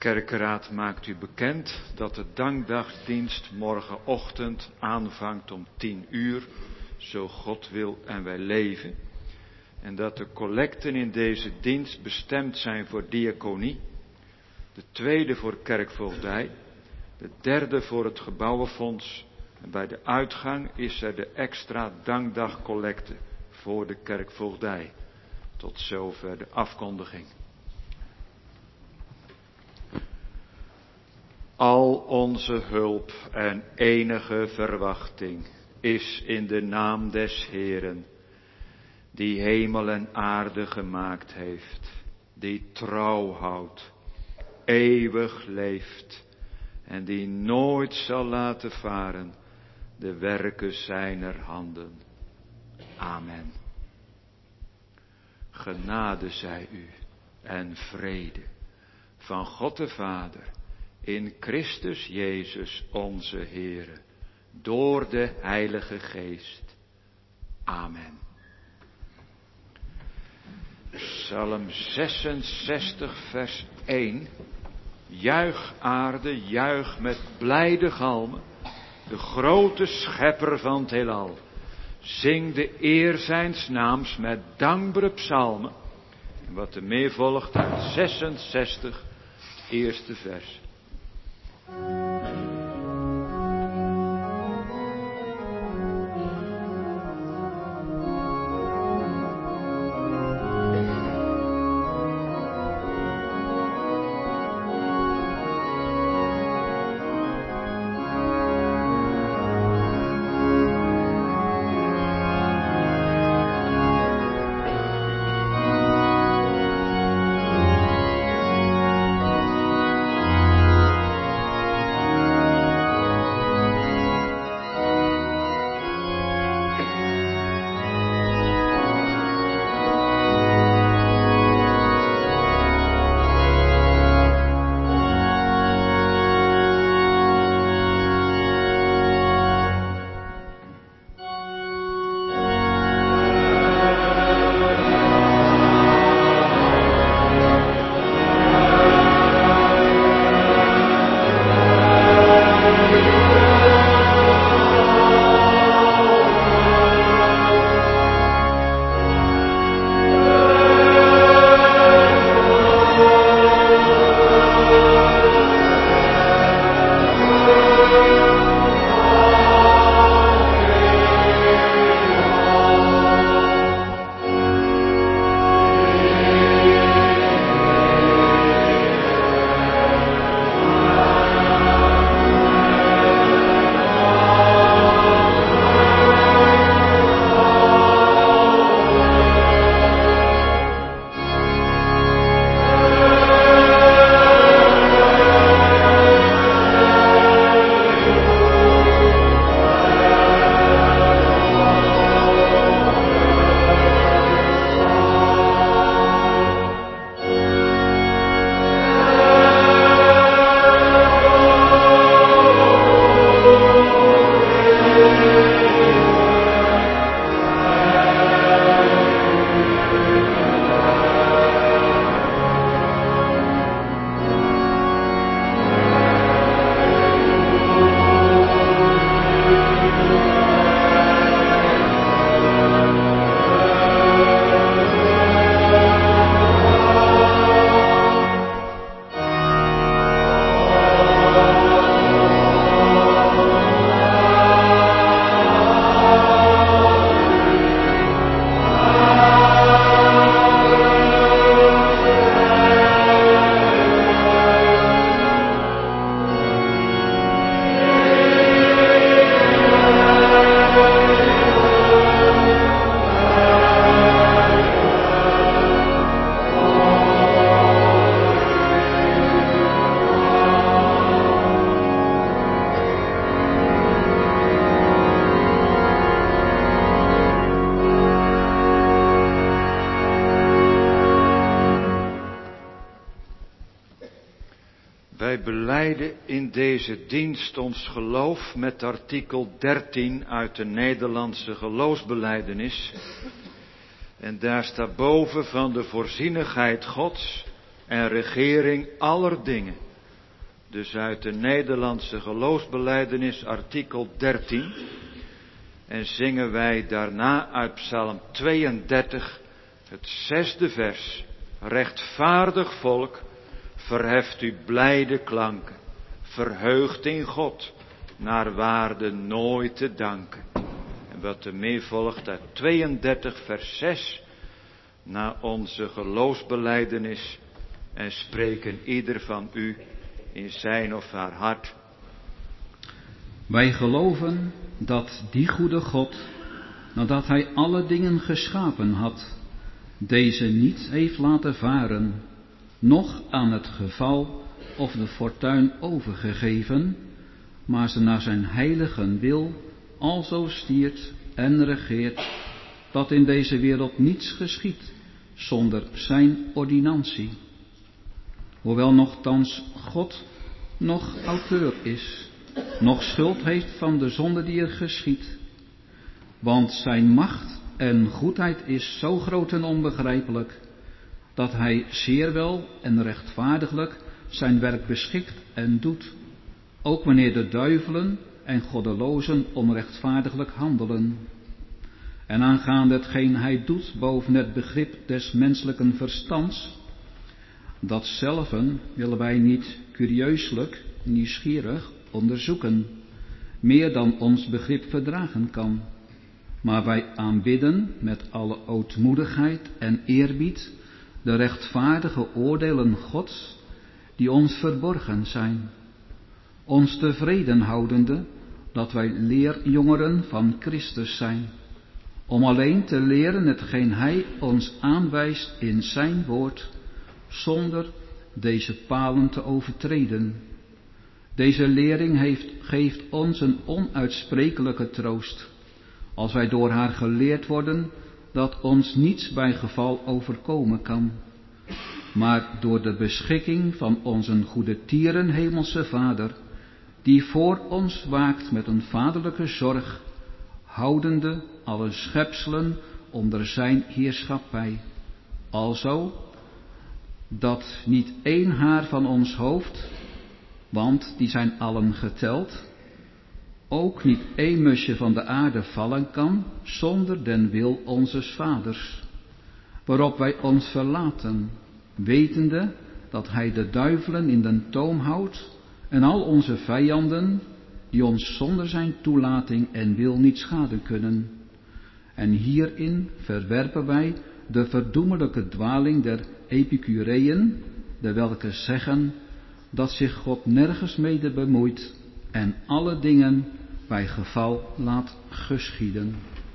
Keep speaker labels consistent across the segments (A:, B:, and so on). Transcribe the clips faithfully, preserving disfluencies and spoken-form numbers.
A: Kerkenraad maakt u bekend dat de dankdagdienst morgenochtend aanvangt om tien uur, zo God wil en wij leven. En dat de collecten in deze dienst bestemd zijn voor diaconie, de tweede voor kerkvoogdij, de derde voor het gebouwenfonds. En bij de uitgang is er de extra dankdagcollecte voor de kerkvoogdij. Tot zover de afkondiging. Al onze hulp en enige verwachting is in de naam des Heeren, die hemel en aarde gemaakt heeft, die trouw houdt, eeuwig leeft en die nooit zal laten varen de werken zijner handen. Amen. Genade zij u en vrede van God de Vader in Christus Jezus onze Heere, door de Heilige Geest. Amen. Psalm zesenzestig vers één. Juich aarde, juich met blijde galmen, de grote schepper van het heelal. Zing de eer zijns naams met dankbare psalmen. En wat er meer volgt uit zesenzestig, het eerste vers. Wij belijden in deze dienst ons geloof met artikel dertien uit de Nederlandse geloofsbelijdenis. En daar staat boven van de voorzienigheid Gods en regering aller dingen dus uit de Nederlandse geloofsbelijdenis artikel dertien. En zingen wij daarna uit Psalm tweeëndertig, het zesde vers. Rechtvaardig volk, verheft u blijde klanken, verheugt in God, naar waarde nooit te danken. En wat er meer volgt uit tweeëndertig vers zes, na onze geloofsbelijdenis, en spreken ieder van u in zijn of haar hart.
B: Wij geloven dat die goede God, nadat hij alle dingen geschapen had, deze niet heeft laten varen, noch aan het geval of de fortuin overgegeven, maar ze naar zijn heiligen wil alzo stiert en regeert, dat in deze wereld niets geschiedt zonder zijn ordinantie. Hoewel nochtans God nog auteur is, nog schuld heeft van de zonde die er geschiedt. Want zijn macht en goedheid is zo groot en onbegrijpelijk, dat hij zeer wel en rechtvaardiglijk zijn werk beschikt en doet, ook wanneer de duivelen en goddelozen onrechtvaardiglijk handelen. En aangaande hetgeen hij doet boven het begrip des menselijken verstands, datzelven willen wij niet curieuselijk, nieuwsgierig onderzoeken, meer dan ons begrip verdragen kan. Maar wij aanbidden met alle ootmoedigheid en eerbied de rechtvaardige oordelen Gods, die ons verborgen zijn, ons tevreden houdende dat wij leerjongeren van Christus zijn, om alleen te leren hetgeen hij ons aanwijst in zijn woord, zonder deze palen te overtreden. Deze lering heeft, geeft ons een onuitsprekelijke troost, als wij door haar geleerd worden dat ons niets bij geval overkomen kan, maar door de beschikking van onze goedertieren hemelse Vader, die voor ons waakt met een vaderlijke zorg, houdende alle schepselen onder zijn heerschappij, alzo dat niet één haar van ons hoofd, want die zijn allen geteld, ook niet één musje van de aarde vallen kan zonder den wil onzes Vaders, waarop wij ons verlaten, wetende dat hij de duivelen in den toom houdt en al onze vijanden, die ons zonder zijn toelating en wil niet schaden kunnen. En hierin verwerpen wij de verdoemelijke dwaling der Epicureeën, de welke zeggen dat zich God nergens mede bemoeit en alle dingen bij geval laat geschieden.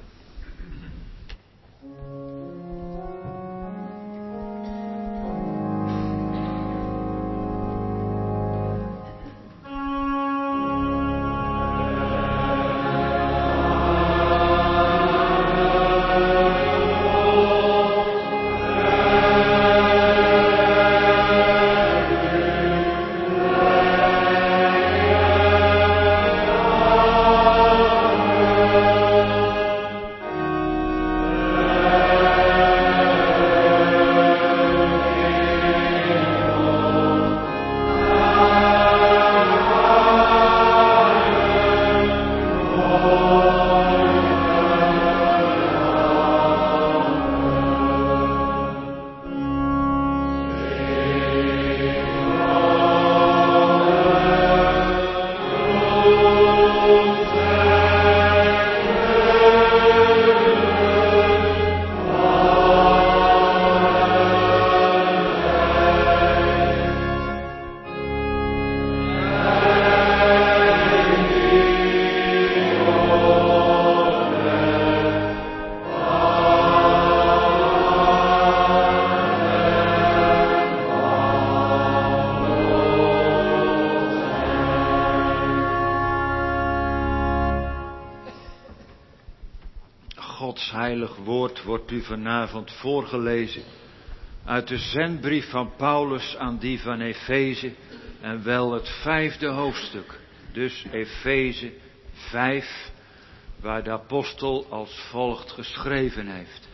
A: Gods heilig woord wordt u vanavond voorgelezen uit de zendbrief van Paulus aan die van Efeze, en wel het vijfde hoofdstuk, dus Efeze vijf, waar de apostel als volgt geschreven heeft.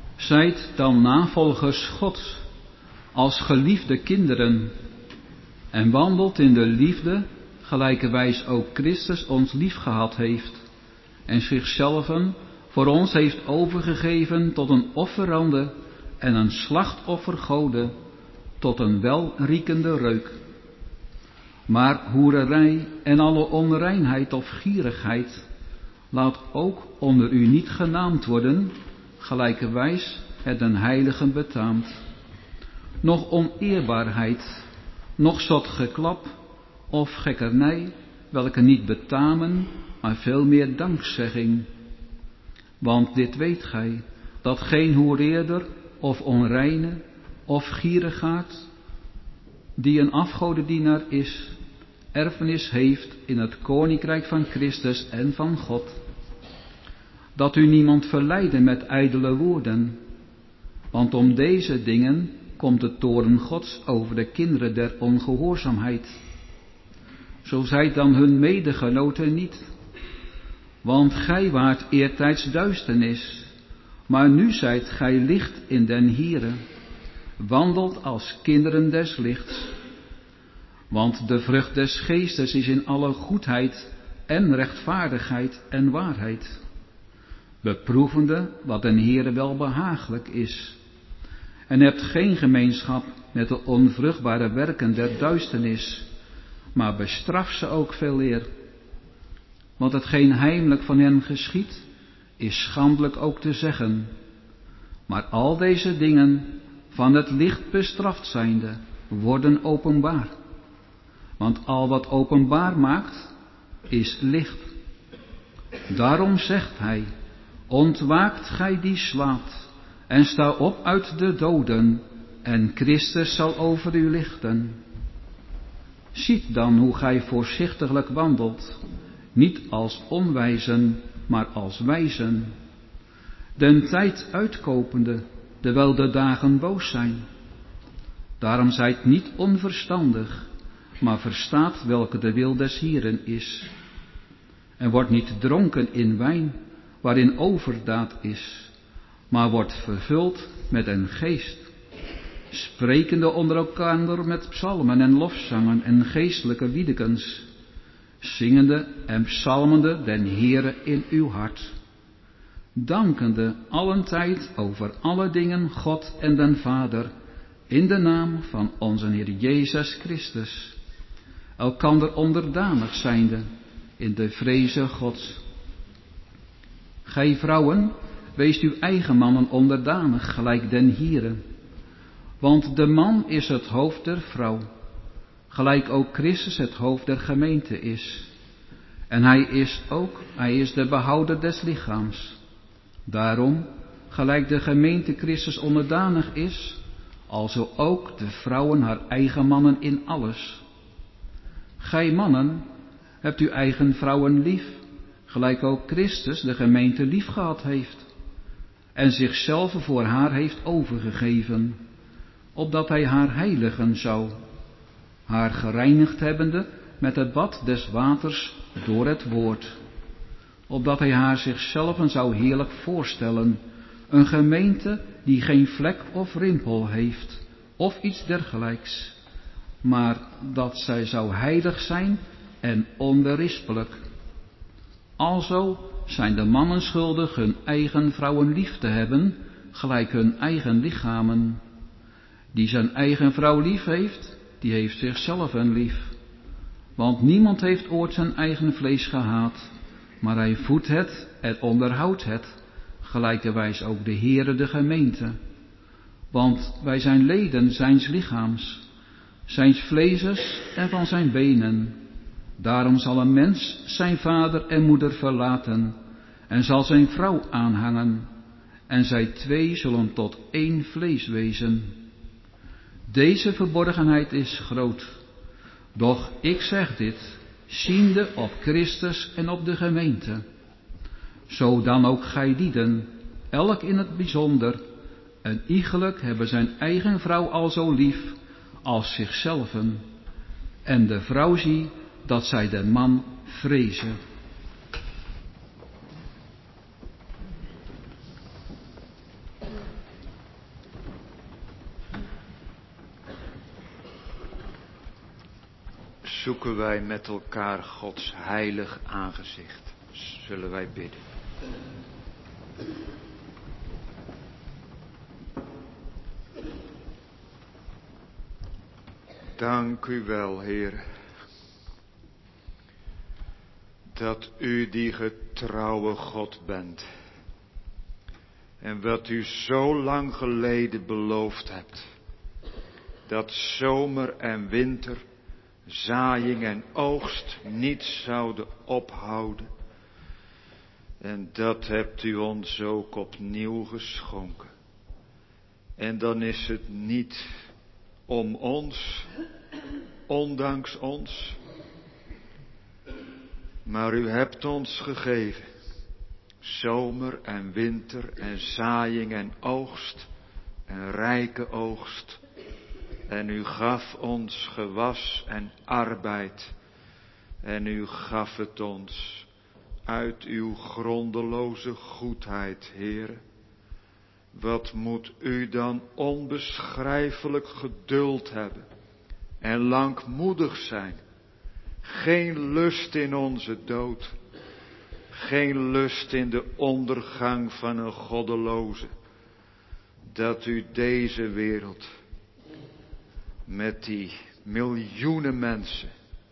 B: Zijt dan navolgers Gods als geliefde kinderen en wandelt in de liefde, gelijkerwijs ook Christus ons lief gehad heeft en zichzelf voor ons heeft overgegeven tot een offerande en een slachtoffergode, tot een welriekende reuk. Maar hoererij en alle onreinheid of gierigheid laat ook onder u niet genaamd worden, gelijkerwijs het een heiligen betaamt. Noch oneerbaarheid, noch zot geklap of gekkernij, welke niet betamen, maar veel meer dankzegging. Want dit weet gij, dat geen hoereerder of onreine of gierigaard, die een afgodendienaar is, erfenis heeft in het koninkrijk van Christus en van God. Dat u niemand verleidde met ijdele woorden, want om deze dingen komt de toorn Gods over de kinderen der ongehoorzaamheid. Zo zijt dan hun medegenoten niet, want gij waart eertijds duisternis, maar nu zijt gij licht in den Here, wandelt als kinderen des lichts. Want de vrucht des geestes is in alle goedheid en rechtvaardigheid en waarheid, beproevende wat den Heere wel behagelijk is, en hebt geen gemeenschap met de onvruchtbare werken der duisternis, maar bestraf ze ook veeleer. Want hetgeen heimelijk van hen geschiedt, is schandelijk ook te zeggen. Maar al deze dingen, van het licht bestraft zijnde, worden openbaar. Want al wat openbaar maakt, is licht. Daarom zegt hij, ontwaakt gij die slaapt, en sta op uit de doden, en Christus zal over u lichten. Ziet dan hoe gij voorzichtiglijk wandelt, niet als onwijzen, maar als wijzen, den tijd uitkopende, terwijl de dagen boos zijn. Daarom zijt niet onverstandig, maar verstaat welke de wil des Hieren is. En wordt niet dronken in wijn, waarin overdaad is, maar wordt vervuld met een geest, sprekende onder elkander met psalmen en lofzangen en geestelijke liedekens, zingende en psalmende den Heere in uw hart, dankende allentijd over alle dingen God en den Vader, in de naam van onze Heer Jezus Christus, elkander onderdanig zijnde in de vreze Gods. Gij vrouwen, weest uw eigen mannen onderdanig, gelijk den Heere. Want de man is het hoofd der vrouw, gelijk ook Christus het hoofd der gemeente is. En hij is ook, hij is de behouder des lichaams. Daarom, gelijk de gemeente Christus onderdanig is, alzo ook de vrouwen haar eigen mannen in alles. Gij mannen, hebt uw eigen vrouwen lief, gelijk ook Christus de gemeente lief gehad heeft, en zichzelf voor haar heeft overgegeven, opdat hij haar heiligen zou, haar gereinigd hebbende met het bad des waters door het woord, opdat hij haar zichzelf zou heerlijk voorstellen, een gemeente die geen vlek of rimpel heeft, of iets dergelijks, maar dat zij zou heilig zijn en onberispelijk. Alzo zijn de mannen schuldig hun eigen vrouwen lief te hebben, gelijk hun eigen lichamen. Die zijn eigen vrouw lief heeft, die heeft zichzelf een lief. Want niemand heeft ooit zijn eigen vlees gehaat, maar hij voedt het en onderhoudt het, gelijkerwijs ook de Heere de gemeente. Want wij zijn leden zijns lichaams, zijns vleeses en van zijn benen. Daarom zal een mens zijn vader en moeder verlaten en zal zijn vrouw aanhangen, en zij twee zullen tot één vlees wezen. Deze verborgenheid is groot, doch ik zeg dit, ziende op Christus en op de gemeente. Zo dan ook gij lieden, elk in het bijzonder, en iegelijk hebben zijn eigen vrouw al zo lief als zichzelven, en de vrouw zie dat zij de man vrezen.
A: zoeken wij met elkaar Gods heilig aangezicht. Zullen wij bidden. Dank u wel, Heer, dat u die getrouwe God bent. En wat u zo lang geleden beloofd hebt, dat zomer en winter, zaaiing en oogst niet zouden ophouden. En dat hebt u ons ook opnieuw geschonken. En dan is het niet om ons, ondanks ons, maar u hebt ons gegeven zomer en winter en zaaiing en oogst en rijke oogst. En u gaf ons gewas en arbeid. En u gaf het ons uit uw grondeloze goedheid, Heere. Wat moet u dan onbeschrijfelijk geduld hebben en langmoedig zijn. Geen lust in onze dood. Geen lust in de ondergang van een goddeloze. Dat u deze wereld met die miljoenen mensen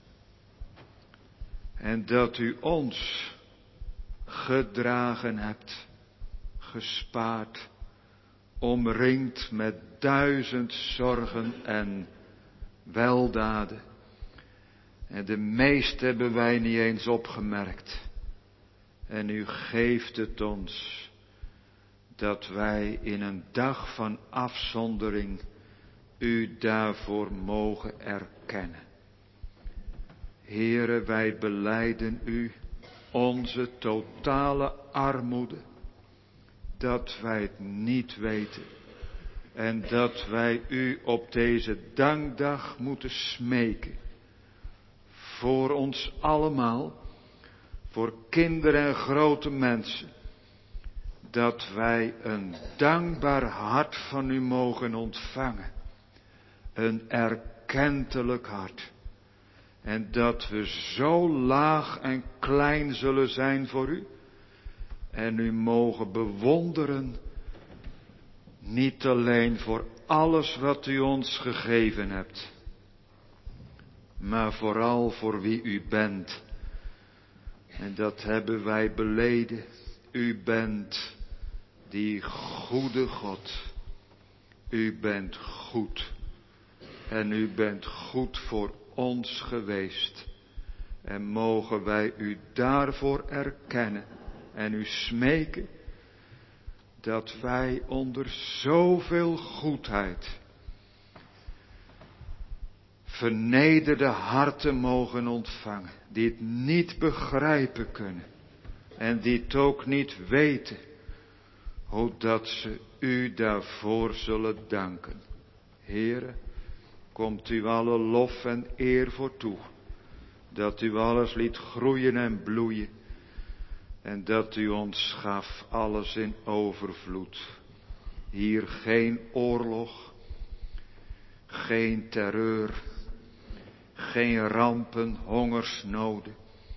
A: en dat u ons gedragen hebt, gespaard, omringd met duizend zorgen en weldaden. En de meeste hebben wij niet eens opgemerkt. En u geeft het ons dat wij in een dag van afzondering u daarvoor mogen erkennen. Heere, wij belijden u onze totale armoede, dat wij het niet weten en dat wij u op deze dankdag moeten smeken. Voor ons allemaal, voor kinderen en grote mensen, dat wij een dankbaar hart van u mogen ontvangen. Een erkentelijk hart. En dat we zo laag en klein zullen zijn voor u. En u mogen bewonderen. Niet alleen voor alles wat u ons gegeven hebt. Maar vooral voor wie u bent. En dat hebben wij beleden. U bent die goede God. U bent goed. En u bent goed voor ons geweest. En mogen wij u daarvoor erkennen. En u smeken. Dat wij onder zoveel goedheid. Vernederde harten mogen ontvangen. Die het niet begrijpen kunnen. En die het ook niet weten. Hoe dat ze u daarvoor zullen danken. Heere. Komt u alle lof en eer voor toe. Dat u alles liet groeien en bloeien. En dat u ons gaf alles in overvloed. Hier geen oorlog. Geen terreur. Geen rampen, hongersnoden.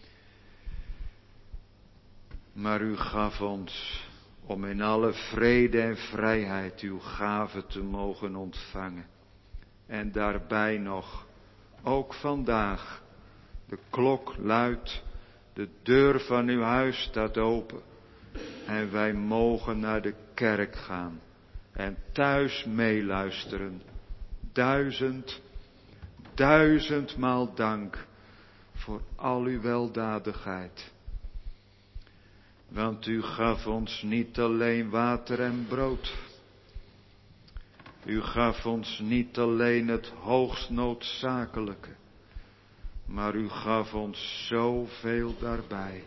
A: Maar u gaf ons om in alle vrede en vrijheid uw gave te mogen ontvangen. En daarbij nog, ook vandaag, de klok luidt, de deur van uw huis staat open. En wij mogen naar de kerk gaan en thuis meeluisteren. Duizend, duizendmaal dank voor al uw weldadigheid. Want u gaf ons niet alleen water en brood. U gaf ons niet alleen het hoogst noodzakelijke, maar u gaf ons zoveel daarbij.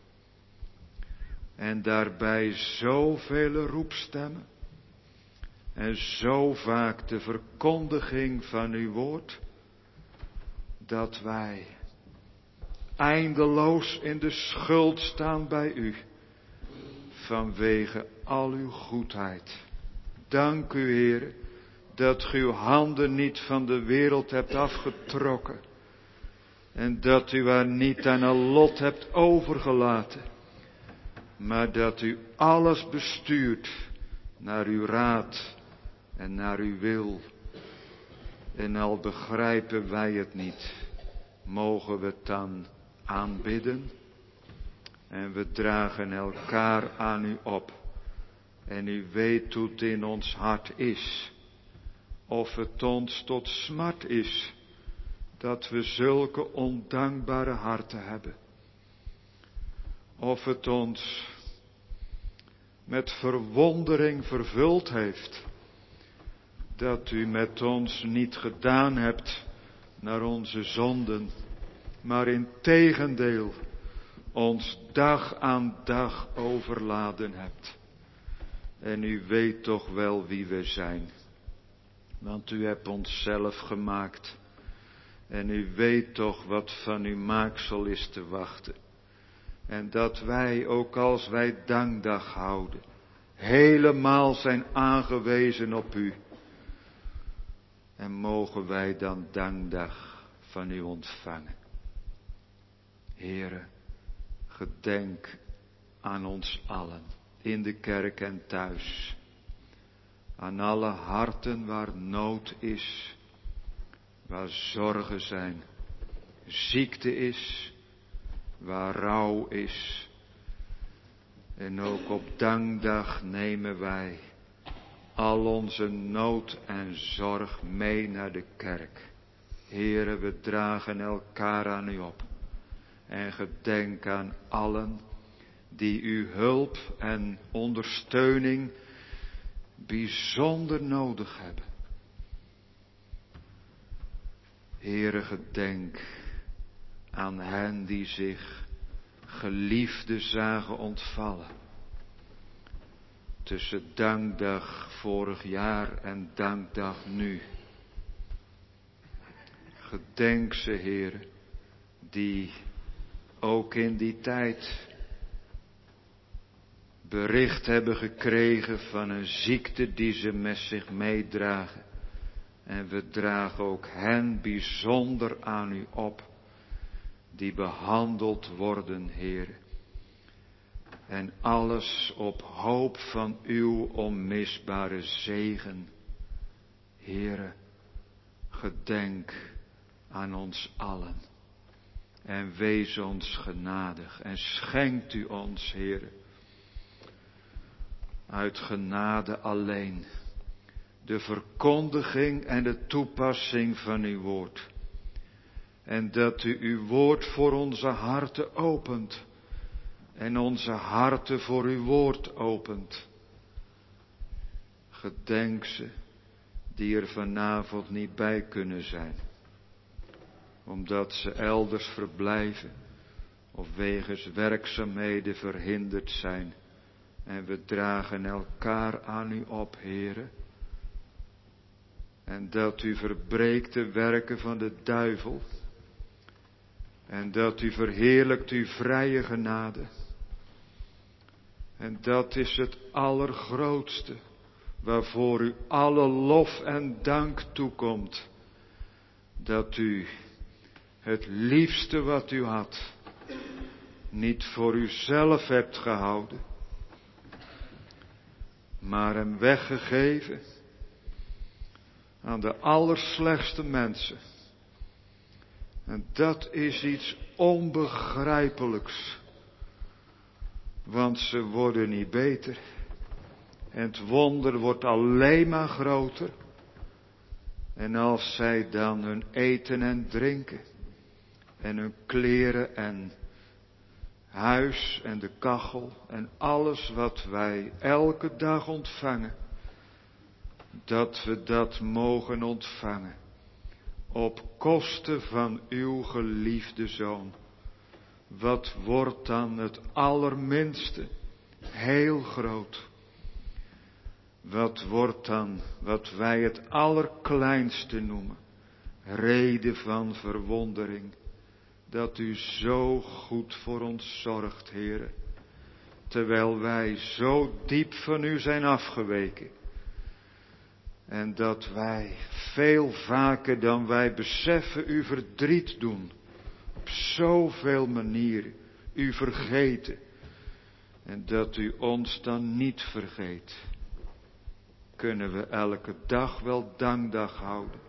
A: En daarbij zoveel roepstemmen en zo vaak de verkondiging van uw woord, dat wij eindeloos in de schuld staan bij u, vanwege al uw goedheid. Dank u, Heer, dat u uw handen niet van de wereld hebt afgetrokken, En dat u haar niet aan een lot hebt overgelaten, maar dat u alles bestuurt naar uw raad en naar uw wil. En al begrijpen wij het niet, mogen we het dan aanbidden. En we dragen elkaar aan u op. En u weet hoe het in ons hart is. Of het ons tot smart is dat we zulke ondankbare harten hebben. Of het ons met verwondering vervuld heeft dat u met ons niet gedaan hebt naar onze zonden, maar integendeel ons dag aan dag overladen hebt. En u weet toch wel wie we zijn, want u hebt ons zelf gemaakt. En u weet toch wat van uw maaksel is te wachten. En dat wij, ook als wij dankdag houden, helemaal zijn aangewezen op u. En mogen wij dan dankdag van u ontvangen. Heere, gedenk aan ons allen, in de kerk en thuis. Aan alle harten waar nood is, waar zorgen zijn, ziekte is, waar rouw is. En ook op dankdag nemen wij al onze nood en zorg mee naar de kerk. Heere, we dragen elkaar aan u op. En gedenk aan allen die uw hulp en ondersteuning bijzonder nodig hebben. Heere, gedenk aan hen die zich geliefde zagen ontvallen. Tussen dankdag vorig jaar en dankdag nu. Gedenk ze, Heere, die ook in die tijd bericht hebben gekregen van een ziekte die ze met zich meedragen. En we dragen ook hen bijzonder aan u op, die behandeld worden, Heere. En alles op hoop van uw onmisbare zegen. Heere, gedenk aan ons allen. En wees ons genadig. En schenkt u ons, Heere, uit genade alleen, de verkondiging en de toepassing van uw woord. En dat u uw woord voor onze harten opent. En onze harten voor uw woord opent. Gedenk ze die er vanavond niet bij kunnen zijn. Omdat ze elders verblijven of wegens werkzaamheden verhinderd zijn. En we dragen elkaar aan u op, Heere. En dat u verbreekt de werken van de duivel. En dat u verheerlijkt uw vrije genade. En dat is het allergrootste, waarvoor u alle lof en dank toekomt. Dat u het liefste wat u had, niet voor uzelf hebt gehouden, maar hem weggegeven aan de allerslechtste mensen. En dat is iets onbegrijpelijks. Want ze worden niet beter. En het wonder wordt alleen maar groter. En als zij dan hun eten en drinken. En hun kleren en huis en de kachel. En alles wat wij elke dag ontvangen. Dat we dat mogen ontvangen. Op kosten van uw geliefde Zoon. Wat wordt dan het allerminste heel groot? Wat wordt dan wat wij het allerkleinste noemen? Reden van verwondering. Dat u zo goed voor ons zorgt, Heere. Terwijl wij zo diep van u zijn afgeweken. En dat wij veel vaker dan wij beseffen u verdriet doen. op zoveel manieren u vergeten. En dat u ons dan niet vergeet. Kunnen we elke dag wel dankdag houden.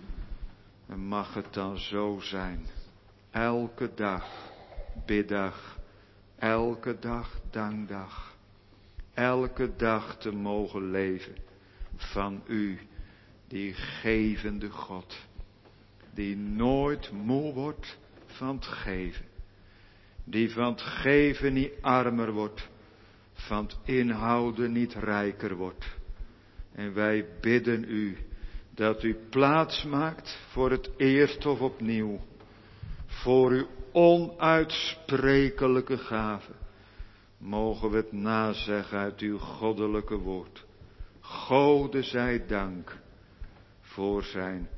A: En mag het dan zo zijn. Elke dag biddag. Elke dag dankdag. Elke dag te mogen leven van u, die gevende God. Die nooit moe wordt van het geven. Die van het geven niet armer wordt. Van het inhouden niet rijker wordt. En wij bidden u dat u plaats maakt voor het eerst of opnieuw. Voor uw onuitsprekelijke gave. Mogen we het nazeggen uit uw goddelijke woord. Gode zij dank voor zijn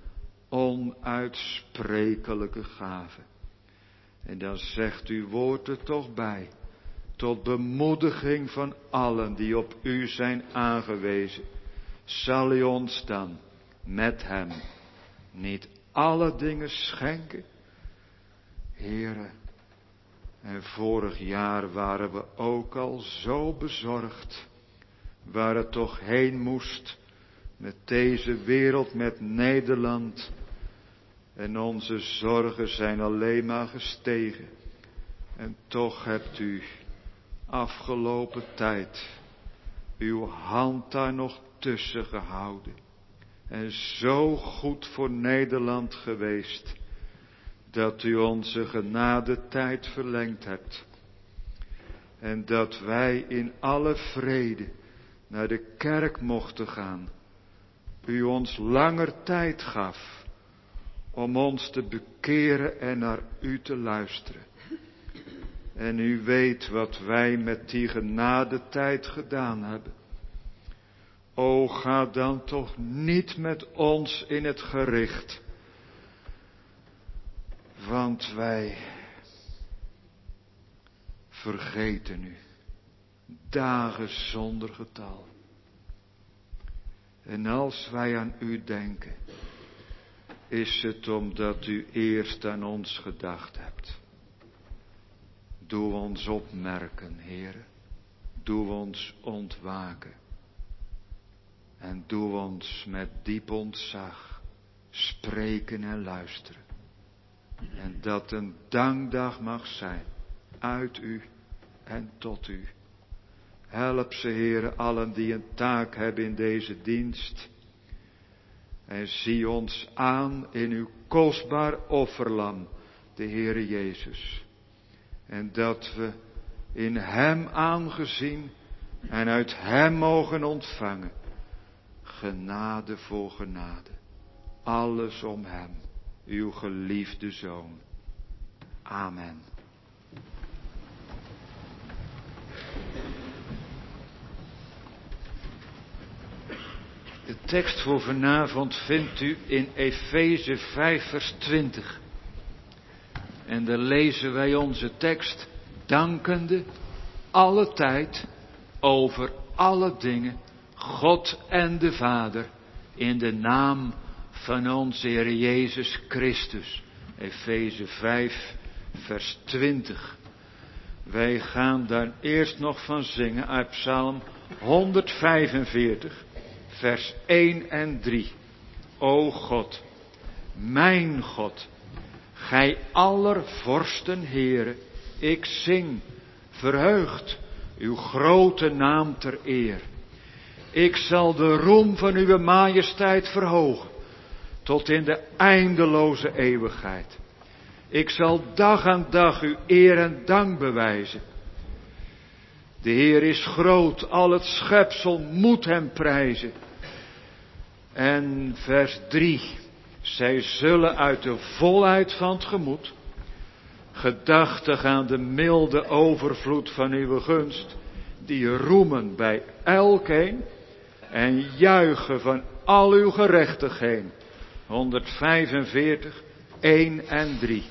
A: onuitsprekelijke gave. En dan zegt uw woord er toch bij. Tot bemoediging van allen die op u zijn aangewezen. Zal u ons dan met hem niet alle dingen schenken? Heere, en vorig jaar waren we ook al zo bezorgd. Waar het toch heen moest met deze wereld, met Nederland. En onze zorgen zijn alleen maar gestegen. En toch hebt u afgelopen tijd uw hand daar nog tussen gehouden. En zo goed voor Nederland geweest. Dat u onze genadetijd verlengd hebt. En dat wij in alle vrede naar de kerk mochten gaan. U ons langer tijd gaf om ons te bekeren en naar u te luisteren. En u weet wat wij met die genadetijd gedaan hebben. O, ga dan toch niet met ons in het gericht. Want wij vergeten u. Dagen zonder getal. En als wij aan u denken, is het omdat u eerst aan ons gedacht hebt. Doe ons opmerken, Heere. Doe ons ontwaken. En doe ons met diep ontzag spreken en luisteren. En dat een dankdag mag zijn uit u en tot u. Help ze, Heere, allen die een taak hebben in deze dienst. En zie ons aan in uw kostbaar offerlam, de Heere Jezus. En dat we in hem aangezien en uit hem mogen ontvangen. Genade voor genade. Alles om hem, uw geliefde Zoon. Amen. De tekst voor vanavond vindt u in Efeze vijf vers twintig. En daar lezen wij onze tekst dankende alle tijd over alle dingen God en de Vader in de naam van onze Heer Jezus Christus. Efeze vijf vers twintig. Wij gaan daar eerst nog van zingen uit Psalm honderdvijfenveertig vers één en drie. O God, mijn God, gij aller vorsten Heere, ik zing, verheugd, uw grote naam ter eer. Ik zal de roem van uw majesteit verhogen, tot in de eindeloze eeuwigheid. Ik zal dag aan dag uw eer en dank bewijzen. De Heer is groot, al het schepsel moet hem prijzen. En vers drie, zij zullen uit de volheid van het gemoed, gedachtig aan de milde overvloed van uw gunst, die roemen bij elkeen en juichen van al uw gerechtigheden. honderdvijfenveertig, één en drie.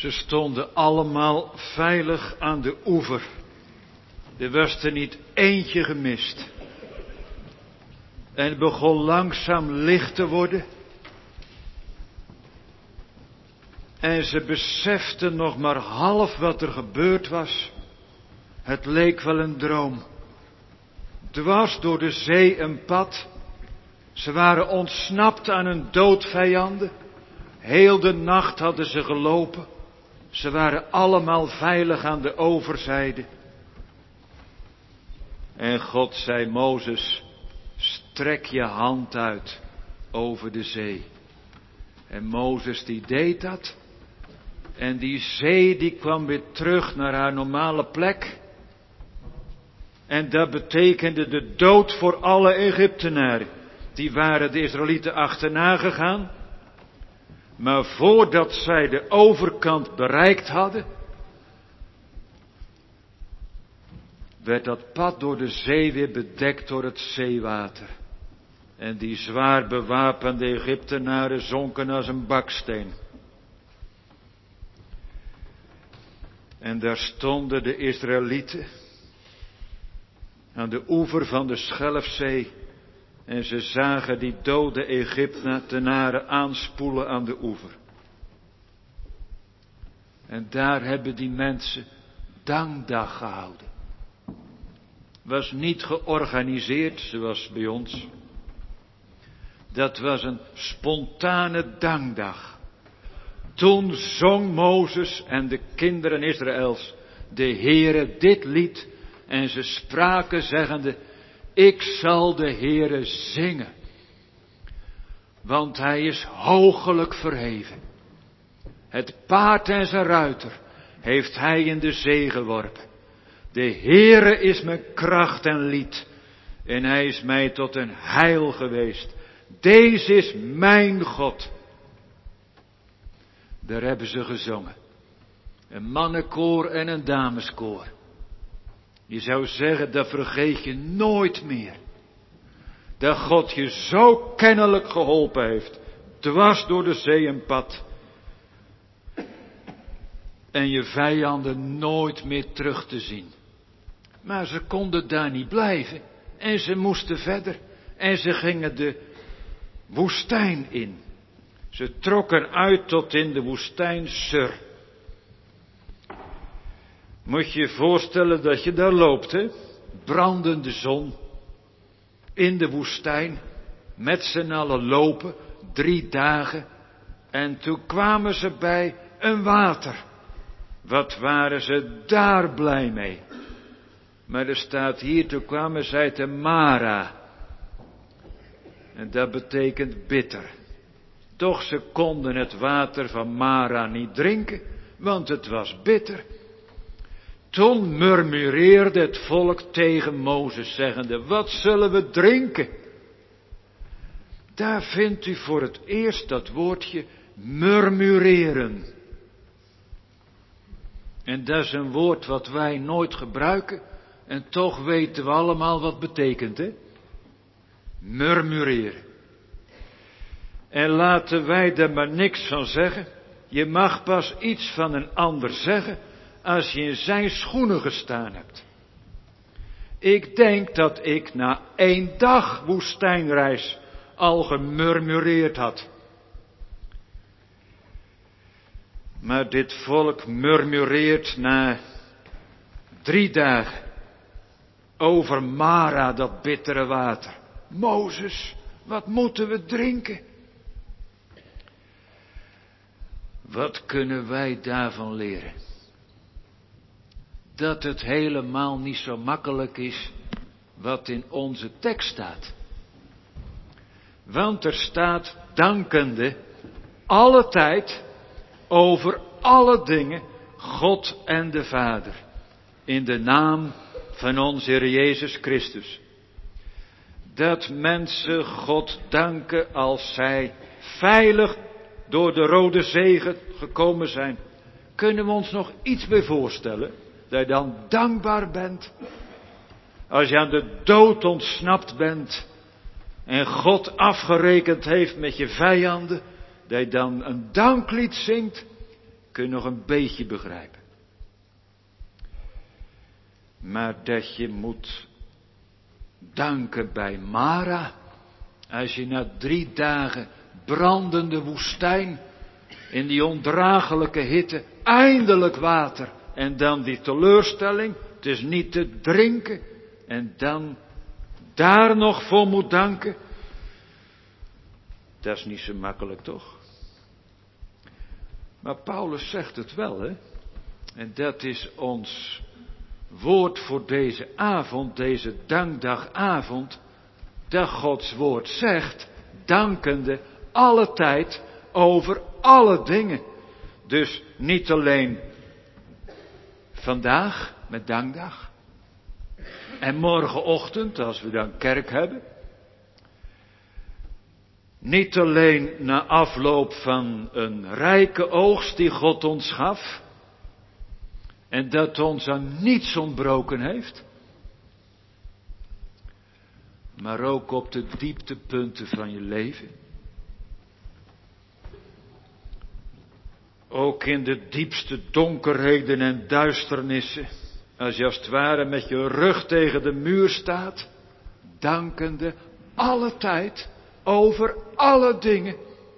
A: Ze stonden allemaal veilig aan de oever. Er was er niet eentje gemist. En het begon langzaam licht te worden. En ze beseften nog maar half wat er gebeurd was. Het leek wel een droom. Dwars door de zee een pad. Ze waren ontsnapt aan hun doodvijanden. Heel de nacht hadden ze gelopen. Ze waren allemaal veilig aan de overzijde. En God zei: Mozes, strek je hand uit over de zee. En Mozes die deed dat. En die zee die kwam weer terug naar haar normale plek. En dat betekende de dood voor alle Egyptenaren. Die waren de Israëlieten achterna gegaan. Maar voordat zij de overkant bereikt hadden, werd dat pad door de zee weer bedekt door het zeewater. En die zwaar bewapende Egyptenaren zonken als een baksteen. En daar stonden de Israëlieten aan de oever van de Schelfzee. En ze zagen die dode Egyptenaren aanspoelen aan de oever. En daar hebben die mensen dankdag gehouden. Was niet georganiseerd zoals bij ons. Dat was een spontane dankdag. Toen zong Mozes en de kinderen Israëls de Heere dit lied. En ze spraken zeggende: ik zal de Heere zingen. Want hij is hoogelijk verheven. Het paard en zijn ruiter heeft hij in de zee geworpen. De Heere is mijn kracht en lied. En hij is mij tot een heil geweest. Deze is mijn God. Daar hebben ze gezongen. Een mannenkoor en een dameskoor. Je zou zeggen, dat vergeet je nooit meer. Dat God je zo kennelijk geholpen heeft. Dwars door de zee een pad. En je vijanden nooit meer terug te zien. Maar ze konden daar niet blijven. En ze moesten verder. En ze gingen de woestijn in. Ze trokken uit tot in de woestijn Sur. Moet je je voorstellen dat je daar loopt, hè? Brandende zon. In de woestijn. Met z'n allen lopen. Drie dagen. En toen kwamen ze bij een water. Wat waren ze daar blij mee. Maar er staat hier, toen kwamen zij te Mara. En dat betekent bitter. Toch ze konden het water van Mara niet drinken, want het was bitter. Toen murmureerde het volk tegen Mozes, zeggende: wat zullen we drinken? Daar vindt u voor het eerst dat woordje murmureren. En dat is een woord wat wij nooit gebruiken. En toch weten we allemaal wat het betekent, hè? Murmureren. En laten wij er maar niks van zeggen. Je mag pas iets van een ander zeggen als je in zijn schoenen gestaan hebt. Ik denk dat ik na één dag woestijnreis al gemurmureerd had. Maar dit volk murmureert na drie dagen over Mara, dat bittere water. Mozes, wat moeten we drinken? Wat kunnen wij daarvan leren? Dat het helemaal niet zo makkelijk is wat in onze tekst staat. Want er staat dankende alle tijd over alle dingen God en de Vader. In de naam van onze Heer Jezus Christus. Dat mensen God danken als zij veilig door de Rode Zee gekomen zijn. Kunnen we ons nog iets bij voorstellen? Dat je dan dankbaar bent. Als je aan de dood ontsnapt bent. En God afgerekend heeft met je vijanden. Dat je dan een danklied zingt. kun je nog een beetje begrijpen. Maar dat je moet danken bij Mara, als je na drie dagen brandende woestijn, in die ondraaglijke hitte, eindelijk water, en dan die teleurstelling, het is niet te drinken, en dan daar nog voor moet danken, dat is niet zo makkelijk toch? Maar Paulus zegt het wel, hè? En dat is ons woord voor deze avond, deze dankdagavond, dat Gods woord zegt, dankende alle tijd over alle dingen. Dus niet alleen vandaag met dankdag en morgenochtend als we dan kerk hebben. Niet alleen na afloop van een rijke oogst die God ons gaf en dat ons aan niets ontbroken heeft, maar ook op de dieptepunten van je leven. Ook in de diepste donkerheden en duisternissen, als je als het ware met je rug tegen de muur staat, dankende alle tijd over alle dingen.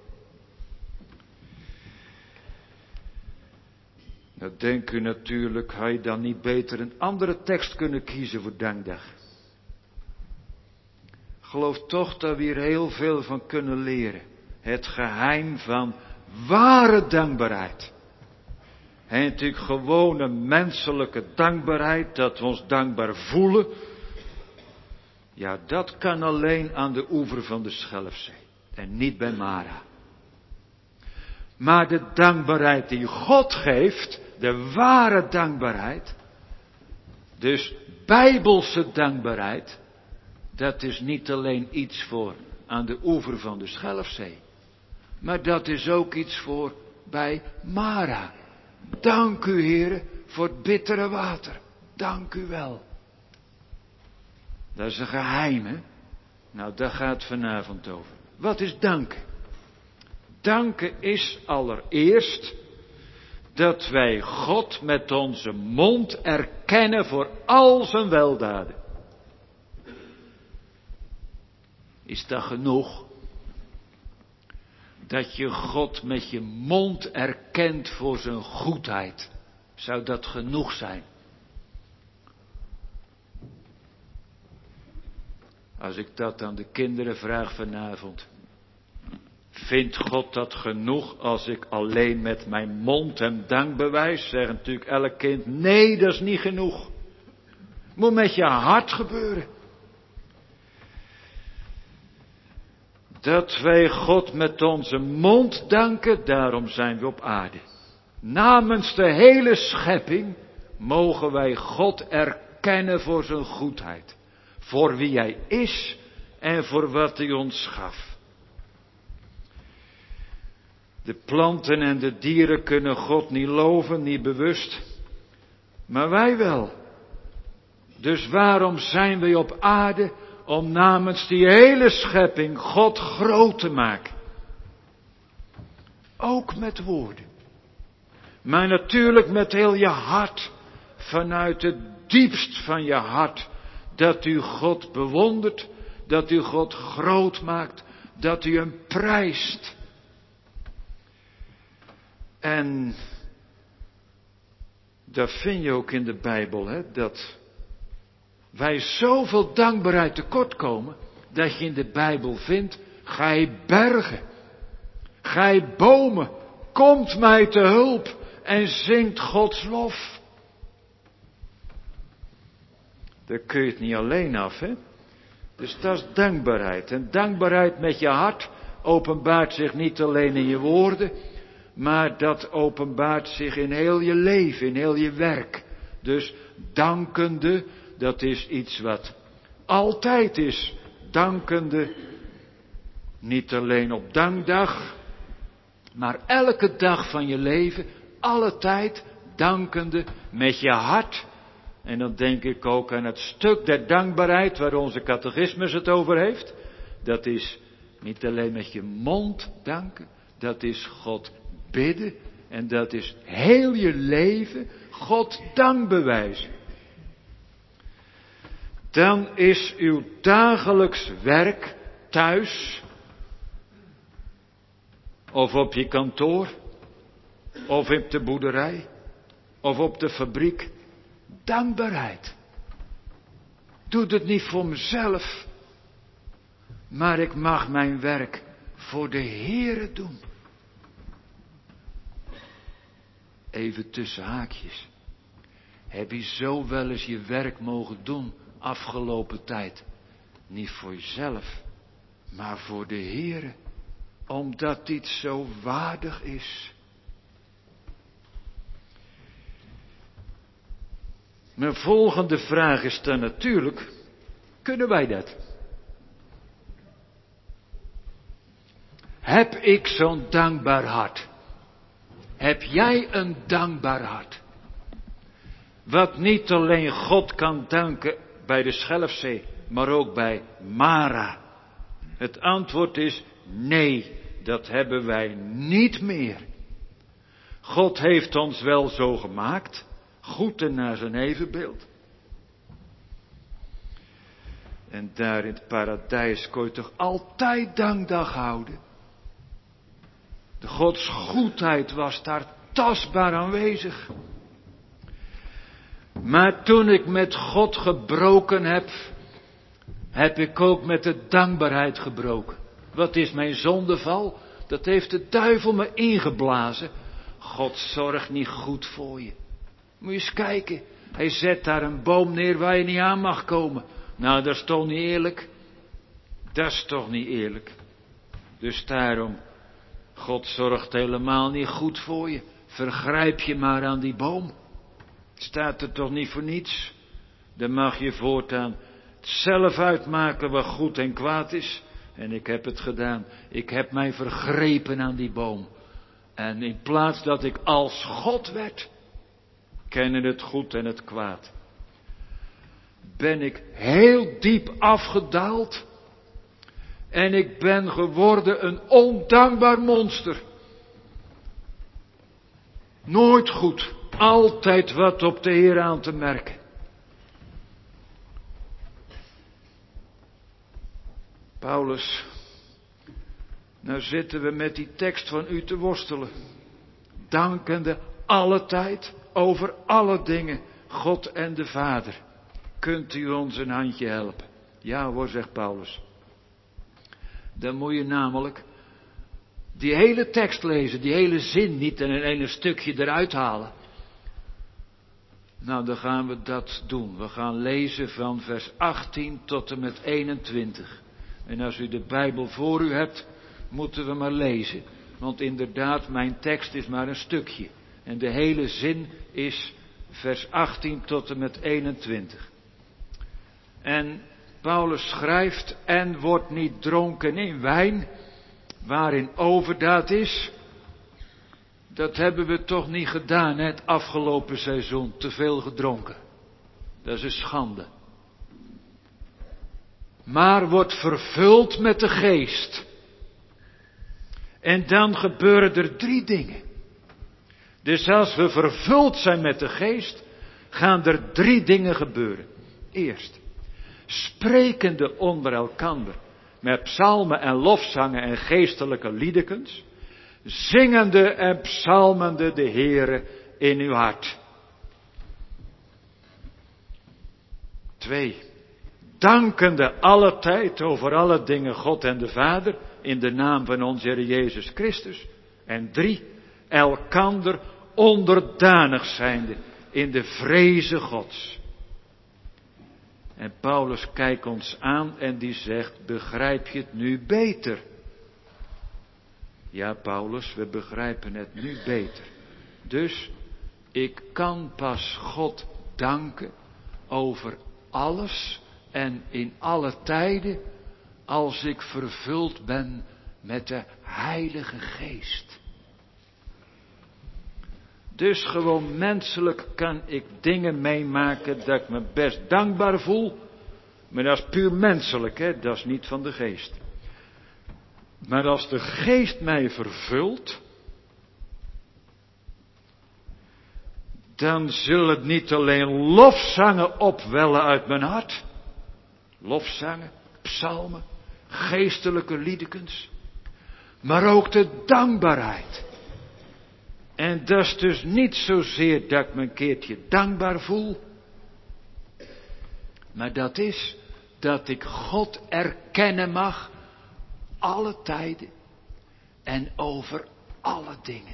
A: Nou denkt u natuurlijk, had je dan niet beter een andere tekst kunnen kiezen voor dankdag? Ik geloof toch dat we hier heel veel van kunnen leren. Het geheim van ware dankbaarheid. En natuurlijk gewone menselijke dankbaarheid, dat we ons dankbaar voelen. Ja, dat kan alleen aan de oever van de Schelfzee. En niet bij Mara. Maar de dankbaarheid die God geeft, de ware dankbaarheid, dus bijbelse dankbaarheid, dat is niet alleen iets voor aan de oever van de Schelfzee. Maar dat is ook iets voor bij Mara. Dank u, Heere, voor het bittere water. Dank u wel. Dat is een geheim, hè? Nou, daar gaat het vanavond over. Wat is danken? Danken is allereerst dat wij God met onze mond erkennen voor al zijn weldaden. Is dat genoeg? Dat je God met je mond erkent voor zijn goedheid. Zou dat genoeg zijn? Als ik dat aan de kinderen vraag vanavond. Vindt God dat genoeg als ik alleen met mijn mond hem dank bewijs? Zegt natuurlijk elk kind, nee, dat is niet genoeg. Moet met je hart gebeuren. Dat wij God met onze mond danken, daarom zijn we op aarde. Namens de hele schepping mogen wij God erkennen voor zijn goedheid. Voor wie hij is en voor wat hij ons gaf. De planten en de dieren kunnen God niet loven, niet bewust. Maar wij wel. Dus waarom zijn wij op aarde? Om namens die hele schepping God groot te maken. Ook met woorden. Maar natuurlijk met heel je hart. Vanuit het diepst van je hart. Dat u God bewondert. Dat u God groot maakt. Dat u hem prijst. En dat vind je ook in de Bijbel, hè, dat wij zoveel dankbaarheid tekort komen, dat je in de Bijbel vindt, gij bergen, gij bomen, komt mij te hulp en zingt Gods lof. Daar kun je het niet alleen af, hè. Dus dat is dankbaarheid. En dankbaarheid met je hart openbaart zich niet alleen in je woorden, maar dat openbaart zich in heel je leven, in heel je werk. Dus dankende, dat is iets wat altijd is. Dankende, niet alleen op dankdag, maar elke dag van je leven, alle tijd dankende met je hart. En dan denk ik ook aan het stuk der dankbaarheid waar onze catechismus het over heeft. Dat is niet alleen met je mond danken, dat is God bidden En dat is heel je leven God dank bewijzen. Dan is uw dagelijks werk thuis, of op je kantoor, of op de boerderij, of op de fabriek, dankbaarheid. Doe het niet voor mezelf, maar ik mag mijn werk voor de Heere doen. Even tussen haakjes. Heb je zo wel eens je werk mogen doen afgelopen tijd? Niet voor jezelf, maar voor de Heere. Omdat dit zo waardig is. Mijn volgende vraag is dan natuurlijk, kunnen wij dat? Heb ik zo'n dankbaar hart? Heb jij een dankbaar hart? Wat niet alleen God kan danken bij de Schelfzee, maar ook bij Mara. Het antwoord is nee, dat hebben wij niet meer. God heeft ons wel zo gemaakt, goed en naar zijn evenbeeld. En daar in het paradijs kon je toch altijd dankdag houden. De Gods goedheid was daar tastbaar aanwezig. Maar toen ik met God gebroken heb, heb ik ook met de dankbaarheid gebroken. Wat is mijn zondeval? Dat heeft de duivel me ingeblazen. God zorgt niet goed voor je. Moet je eens kijken. Hij zet daar een boom neer waar je niet aan mag komen. Nou, dat is toch niet eerlijk? Dat is toch niet eerlijk? Dus daarom, God zorgt helemaal niet goed voor je. Vergrijp je maar aan die boom. Het staat er toch niet voor niets? Dan mag je voortaan zelf uitmaken wat goed en kwaad is. En ik heb het gedaan. Ik heb mij vergrepen aan die boom. En in plaats dat ik als God werd, kennen het goed en het kwaad, ben ik heel diep afgedaald. En ik ben geworden een ondankbaar monster. Nooit goed. Altijd wat op de Heer aan te merken. Paulus, nou zitten we met die tekst van u te worstelen. Dankende alle tijd, over alle dingen, God en de Vader. Kunt u ons een handje helpen? Ja hoor, zegt Paulus. Dan moet je namelijk die hele tekst lezen, die hele zin niet en een ene stukje eruit halen. Nou, dan gaan we dat doen. We gaan lezen van vers achttien tot en met eenentwintig. En als u de Bijbel voor u hebt, moeten we maar lezen. Want inderdaad, mijn tekst is maar een stukje. En de hele zin is vers achttien tot en met eenentwintig. En Paulus schrijft, en wordt niet dronken in wijn, waarin overdaad is. Dat hebben we toch niet gedaan, hè, het afgelopen seizoen, te veel gedronken. Dat is een schande. Maar wordt vervuld met de geest. En dan gebeuren er drie dingen. Dus als we vervuld zijn met de geest, gaan er drie dingen gebeuren. Eerst, sprekende onder elkander, met psalmen en lofzangen en geestelijke liedekens, zingende en psalmende de Heere in uw hart. Twee, dankende alle tijd over alle dingen God en de Vader, in de naam van onze Heer Jezus Christus. En drie, elkander onderdanig zijnde in de vreze Gods. En Paulus kijkt ons aan en die zegt, begrijp je het nu beter? Ja, Paulus, we begrijpen het nu beter. Dus ik kan pas God danken over alles en in alle tijden als ik vervuld ben met de Heilige Geest. Dus gewoon menselijk kan ik dingen meemaken dat ik me best dankbaar voel. Maar dat is puur menselijk, hè? Dat is niet van de geest. Maar als de geest mij vervult, dan zullen niet alleen lofzangen opwellen uit mijn hart. Lofzangen, psalmen, geestelijke liedekens. Maar ook de dankbaarheid. En dat is dus niet zozeer dat ik me een keertje dankbaar voel. Maar dat is dat ik God erkennen mag. Alle tijden. En over alle dingen.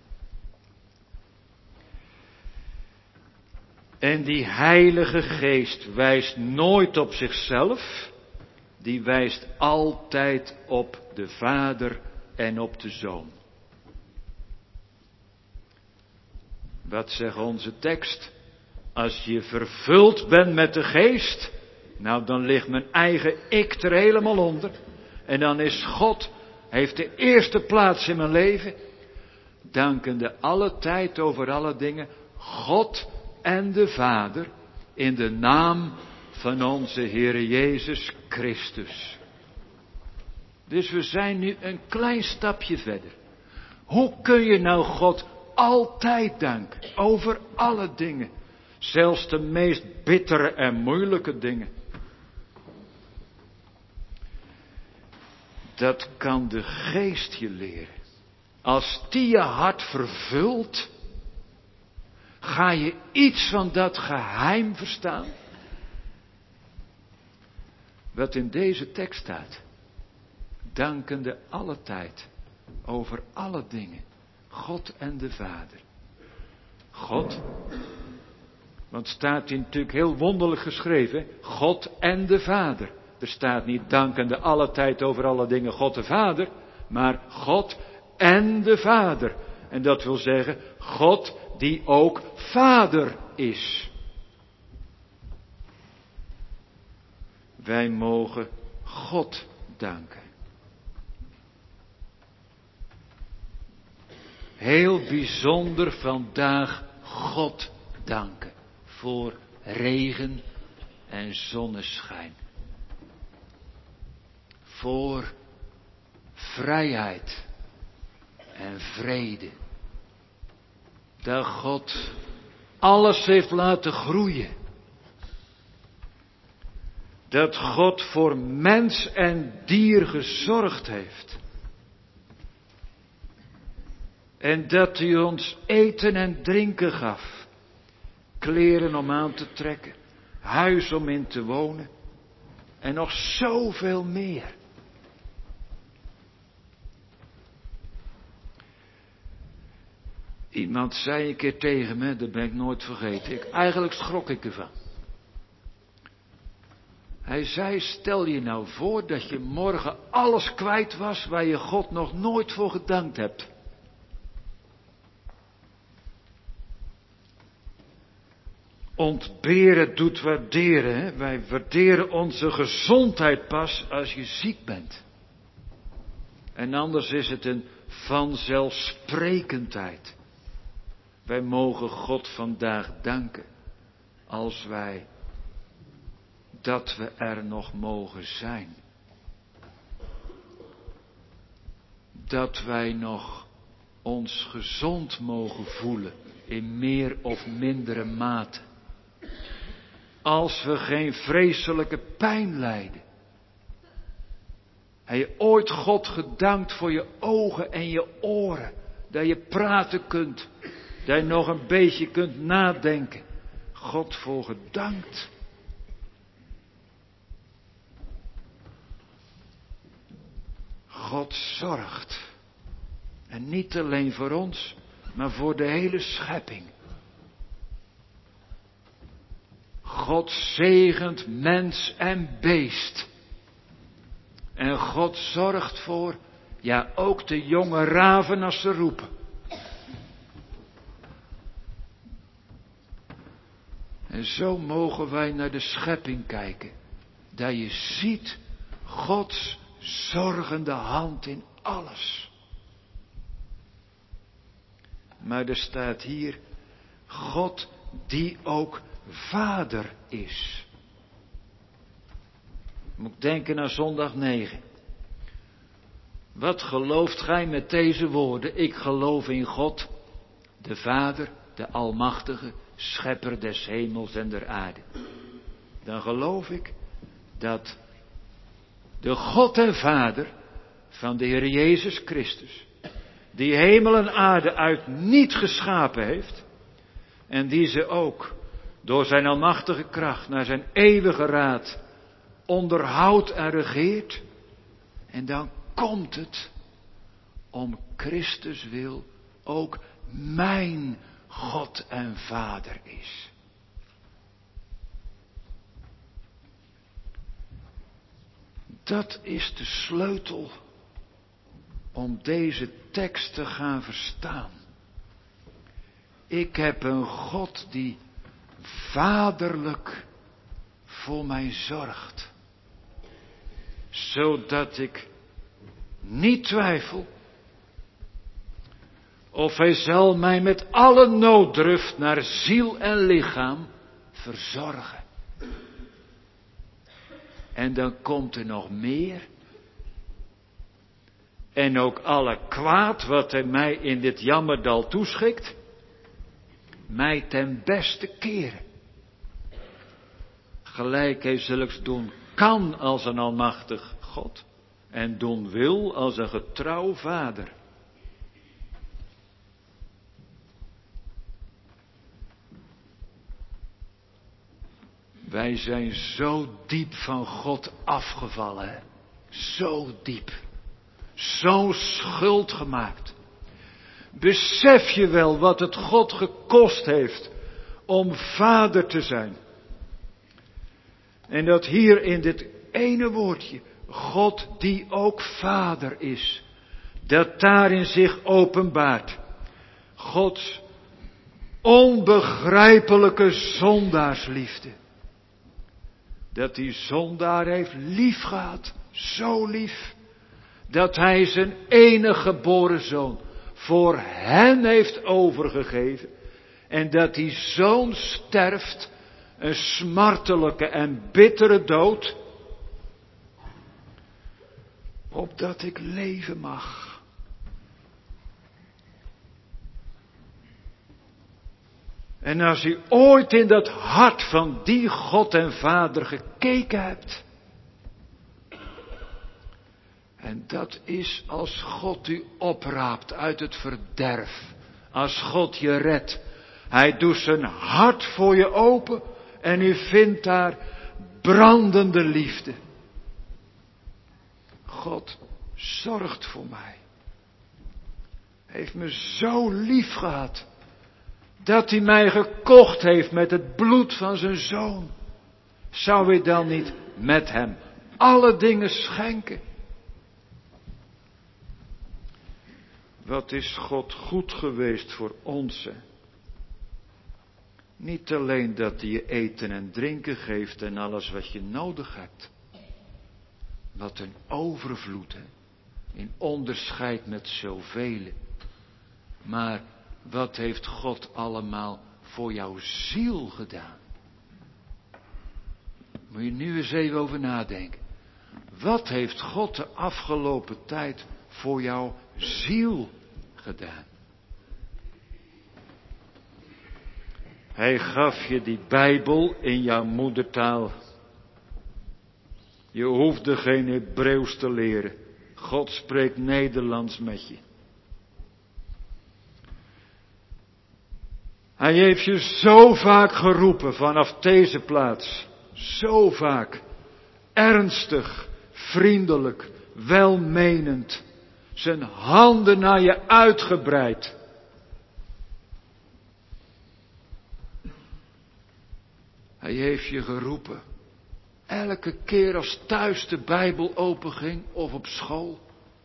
A: En die Heilige Geest wijst nooit op zichzelf. Die wijst altijd op de Vader en op de Zoon. Wat zegt onze tekst? Als je vervuld bent met de Geest, nou dan ligt mijn eigen ik er helemaal onder. En dan is God, heeft de eerste plaats in mijn leven. Dankende alle tijd over alle dingen, God en de Vader, in de naam van onze Heere Jezus Christus. Dus we zijn nu een klein stapje verder. Hoe kun je nou God altijd danken, over alle dingen, zelfs de meest bittere en moeilijke dingen? Dat kan de Geest je leren. Als die je hart vervult, ga je iets van dat geheim verstaan, wat in deze tekst staat. Dankende alle tijd, over alle dingen, God en de Vader. God, want staat hier natuurlijk heel wonderlijk geschreven, God en de Vader. Er staat niet dankende alle tijd over alle dingen God de Vader, maar God en de Vader. En dat wil zeggen, God die ook Vader is. Wij mogen God danken. Heel bijzonder vandaag God danken voor regen en zonneschijn. Voor vrijheid en vrede. Dat God alles heeft laten groeien. Dat God voor mens en dier gezorgd heeft. En dat hij ons eten en drinken gaf. Kleren om aan te trekken. Huis om in te wonen. En nog zoveel meer. Iemand zei een keer tegen me, dat ben ik nooit vergeten. Ik, eigenlijk schrok ik ervan. Hij zei, stel je nou voor dat je morgen alles kwijt was waar je God nog nooit voor gedankt hebt. Ontberen doet waarderen. Hè? Wij waarderen onze gezondheid pas als je ziek bent. En anders is het een vanzelfsprekendheid. Wij mogen God vandaag danken als wij, dat we er nog mogen zijn. Dat wij nog ons gezond mogen voelen in meer of mindere mate. Als we geen vreselijke pijn lijden. Heb je ooit God gedankt voor je ogen en je oren? Dat je praten kunt. Dat je nog een beetje kunt nadenken. God voor gedankt. God zorgt. En niet alleen voor ons, maar voor de hele schepping. God zegent mens en beest. En God zorgt voor, ja ook de jonge raven als ze roepen. En zo mogen wij naar de schepping kijken. Dat je ziet Gods zorgende hand in alles. Maar er staat hier, God die ook Vader is. Moet ik denken aan zondag negen. Wat gelooft gij met deze woorden? Ik geloof in God, de Vader, de Almachtige, Schepper des hemels en der aarde. Dan geloof ik dat de God en Vader van de Heer Jezus Christus, die hemel en aarde uit niet geschapen heeft, en die ze ook door zijn almachtige kracht naar zijn eeuwige raad onderhoudt en regeert. En dan komt het om Christus wil ook mijn God en Vader is. Dat is de sleutel om deze tekst te gaan verstaan. Ik heb een God die vaderlijk voor mij zorgt. Zodat ik niet twijfel of hij zal mij met alle nooddruft naar ziel en lichaam verzorgen. En dan komt er nog meer. En ook alle kwaad wat hij mij in dit jammerdal toeschikt, mij ten beste keren. Gelijk hij zulks doen kan als een almachtig God en doen wil als een getrouw vader. Wij zijn zo diep van God afgevallen, hè? Zo diep. Zo schuld gemaakt. Besef je wel wat het God gekost heeft om vader te zijn? En dat hier in dit ene woordje, God die ook vader is, dat daarin zich openbaart. Gods onbegrijpelijke zondaarsliefde. Dat die zondaar heeft lief gehad, zo lief, dat hij zijn enige geboren zoon voor hen heeft overgegeven. En dat die zoon sterft, een smartelijke en bittere dood, opdat ik leven mag. En als u ooit in dat hart van die God en Vader gekeken hebt, en dat is als God u opraapt uit het verderf, als God je redt, hij doet zijn hart voor je open en u vindt daar brandende liefde. God zorgt voor mij. Heeft me zo lief gehad, dat hij mij gekocht heeft met het bloed van zijn zoon. Zou hij dan niet met hem alle dingen schenken? Wat is God goed geweest voor ons? Hè? Niet alleen dat hij je eten en drinken geeft en alles wat je nodig hebt. Wat een overvloed, hè? In onderscheid met zoveel. Maar wat heeft God allemaal voor jouw ziel gedaan? Moet je nu eens even over nadenken. Wat heeft God de afgelopen tijd voor jouw ziel gedaan? Hij gaf je die Bijbel in jouw moedertaal. Je hoefde geen Hebreeuws te leren. God spreekt Nederlands met je. Hij heeft je zo vaak geroepen vanaf deze plaats. Zo vaak. Ernstig, vriendelijk, welmenend. Zijn handen naar je uitgebreid. Hij heeft je geroepen. Elke keer als thuis de Bijbel openging of op school.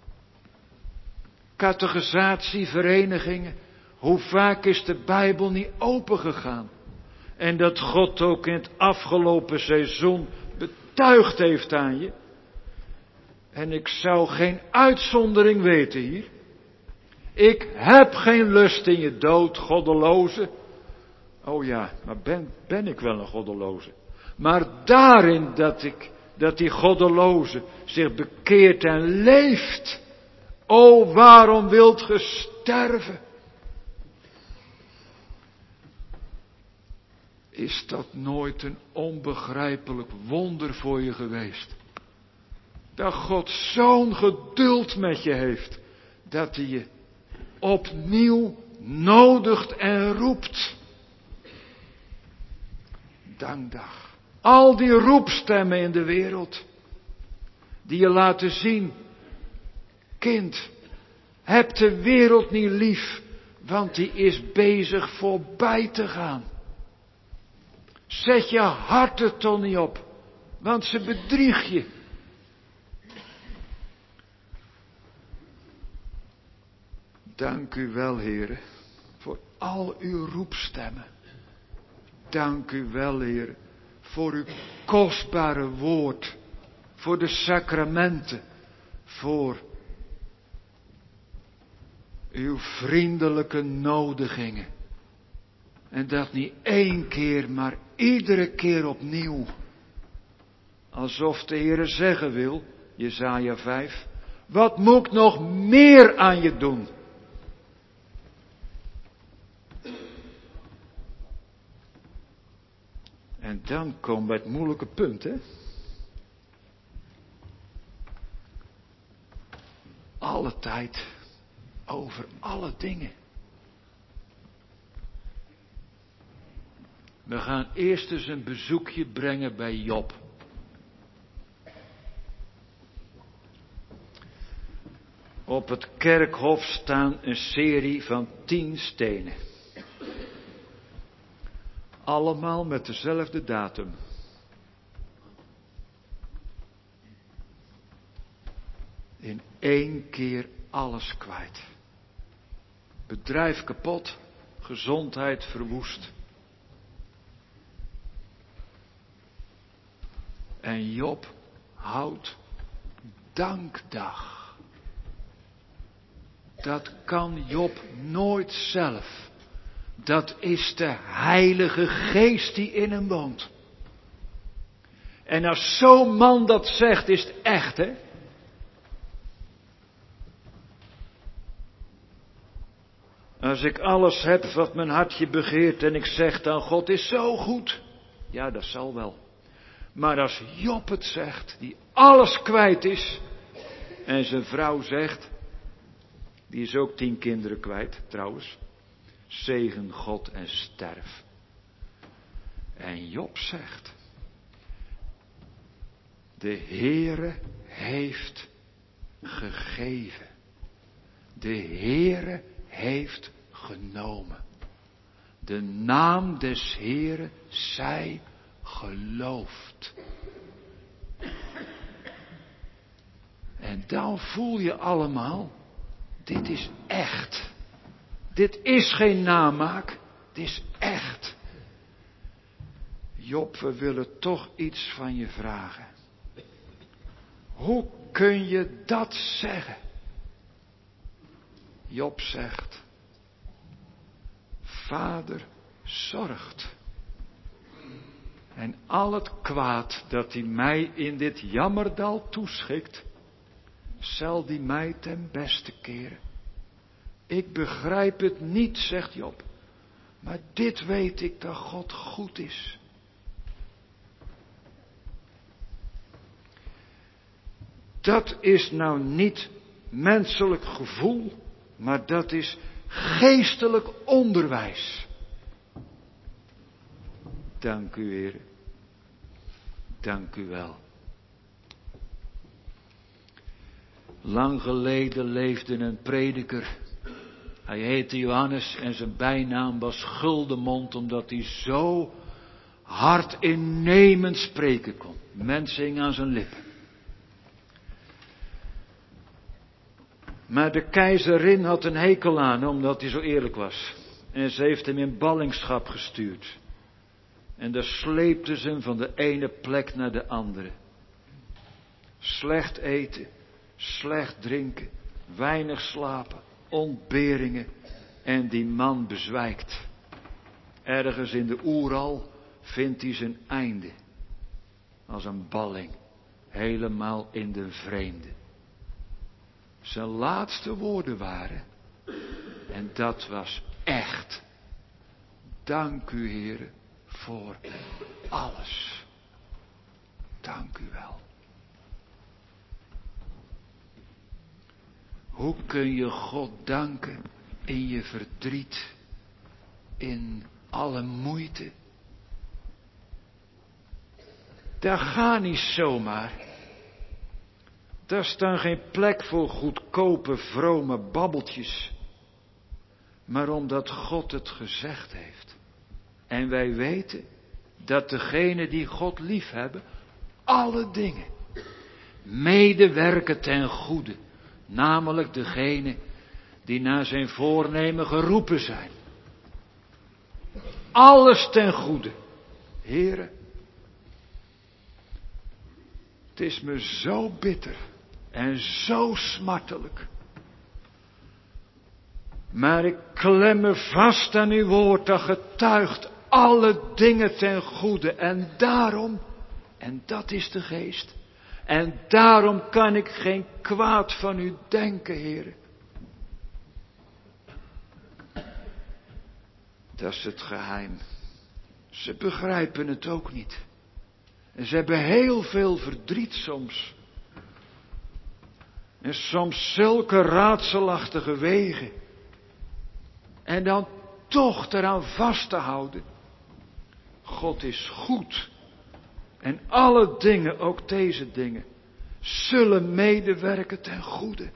A: Catechisatie, verenigingen. Hoe vaak is de Bijbel niet opengegaan? En dat God ook in het afgelopen seizoen betuigd heeft aan je. En ik zou geen uitzondering weten hier. Ik heb geen lust in je dood, goddeloze. Oh ja, maar ben, ben ik wel een goddeloze? Maar daarin dat ik, dat die goddeloze zich bekeert en leeft. O, waarom wilt ge sterven? Is dat nooit een onbegrijpelijk wonder voor je geweest? Dat God zo'n geduld met je heeft, dat hij je opnieuw nodigt en roept. Dankdag. Al die roepstemmen in de wereld, die je laten zien, kind, heb de wereld niet lief, want die is bezig voorbij te gaan. Zet je hart er toch niet op, want ze bedriegt je. Dank u wel, Heere, voor al uw roepstemmen. Dank u wel, Heere, voor uw kostbare woord, voor de sacramenten, voor uw vriendelijke nodigingen. En dat niet één keer, maar iedere keer opnieuw. Alsof de Heere zeggen wil, Jesaja vijf, wat moet ik nog meer aan je doen? En dan komen we bij het moeilijke punt, hè. Alle tijd, over alle dingen. We gaan eerst eens een bezoekje brengen bij Job. Op het kerkhof staan een serie van tien stenen. Allemaal met dezelfde datum. In één keer alles kwijt. Bedrijf kapot, gezondheid verwoest. En Job houdt dankdag. Dat kan Job nooit zelf. Dat is de Heilige Geest die in hem woont. En als zo'n man dat zegt, is het echt, hè? Als ik alles heb wat mijn hartje begeert en ik zeg dan, God is zo goed. Ja, dat zal wel. Maar als Job het zegt, die alles kwijt is, en zijn vrouw zegt, die is ook tien kinderen kwijt, trouwens. Zegen God en sterf. En Job zegt, de Heere heeft gegeven. De Heere heeft genomen. De naam des Heeren zij geloofd. En dan voel je allemaal, dit is echt. Dit is geen namaak, dit is echt. Job, we willen toch iets van je vragen. Hoe kun je dat zeggen? Job zegt, Vader zorgt. En al het kwaad dat hij mij in dit jammerdal toeschikt, zal die mij ten beste keren. Ik begrijp het niet, zegt Job, maar dit weet ik dat God goed is. Dat is nou niet menselijk gevoel, maar dat is geestelijk onderwijs. Dank u, Heer. Dank u wel. Lang geleden leefde een prediker. Hij heette Johannes en zijn bijnaam was Guldenmond, omdat hij zo hard innemend spreken kon. Mensen hingen aan zijn lippen. Maar de keizerin had een hekel aan hem, omdat hij zo eerlijk was. En ze heeft hem in ballingschap gestuurd. En daar sleepte ze hem van de ene plek naar de andere. Slecht eten, slecht drinken, weinig slapen, ontberingen. En die man bezwijkt. Ergens in de Oeral vindt hij zijn einde. Als een balling, helemaal in de vreemde. Zijn laatste woorden waren, en dat was echt, dank u, Heere, voor alles. Dank u wel. Hoe kun je God danken in je verdriet, in alle moeite? Dat gaat niet zomaar. Daar is dan geen plek voor goedkope, vrome babbeltjes. Maar omdat God het gezegd heeft. En wij weten dat degenen die God lief hebben, alle dingen medewerken ten goede. Namelijk degenen die naar zijn voornemen geroepen zijn. Alles ten goede. Heren, het is me zo bitter en zo smartelijk. Maar ik klem me vast aan uw woord, dat getuigt alle dingen ten goede. En daarom, en dat is de geest, en daarom kan ik geen kwaad van u denken, heren. Dat is het geheim. Ze begrijpen het ook niet. En ze hebben heel veel verdriet soms. En soms zulke raadselachtige wegen. En dan toch eraan vast te houden. God is goed. En alle dingen, ook deze dingen, zullen medewerken ten goede.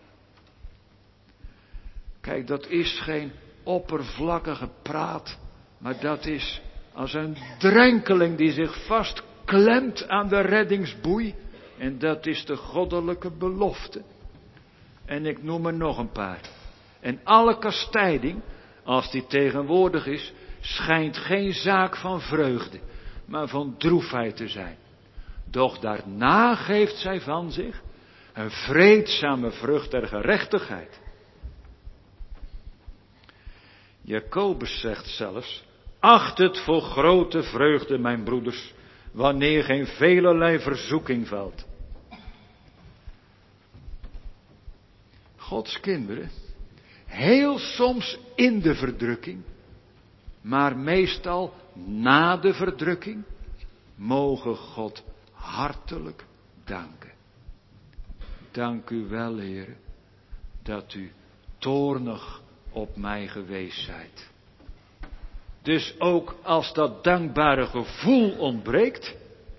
A: Kijk, dat is geen oppervlakkige praat, maar dat is als een drenkeling die zich vastklemt aan de reddingsboei. En dat is de goddelijke belofte. En ik noem er nog een paar. En alle kastijding, als die tegenwoordig is, schijnt geen zaak van vreugde, maar van droefheid te zijn. Doch daarna geeft zij van zich een vreedzame vrucht der gerechtigheid. Jacobus zegt zelfs, acht het voor grote vreugde, mijn broeders, wanneer geen velerlei verzoeking valt. Gods kinderen, heel soms in de verdrukking, maar meestal na de verdrukking, mogen God hartelijk danken. Dank u wel, Heer, dat u toornig op mij geweest zijt. Dus ook als dat dankbare gevoel ontbreekt,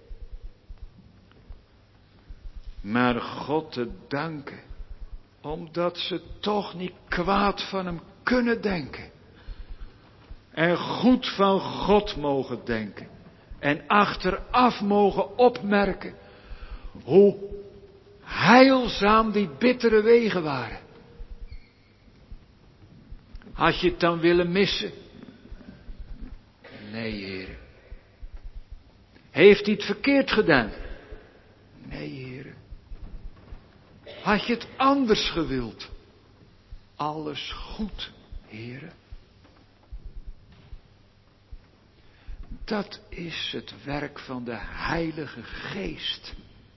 A: maar God te danken, omdat ze toch niet kwaad van hem kunnen denken. En goed van God mogen denken. En achteraf mogen opmerken hoe heilzaam die bittere wegen waren. Had je het dan willen missen? Nee, Heer. Heeft hij het verkeerd gedaan? Nee, Heer. Had je het anders gewild? Alles goed, Heer. Dat is het werk van de Heilige Geest.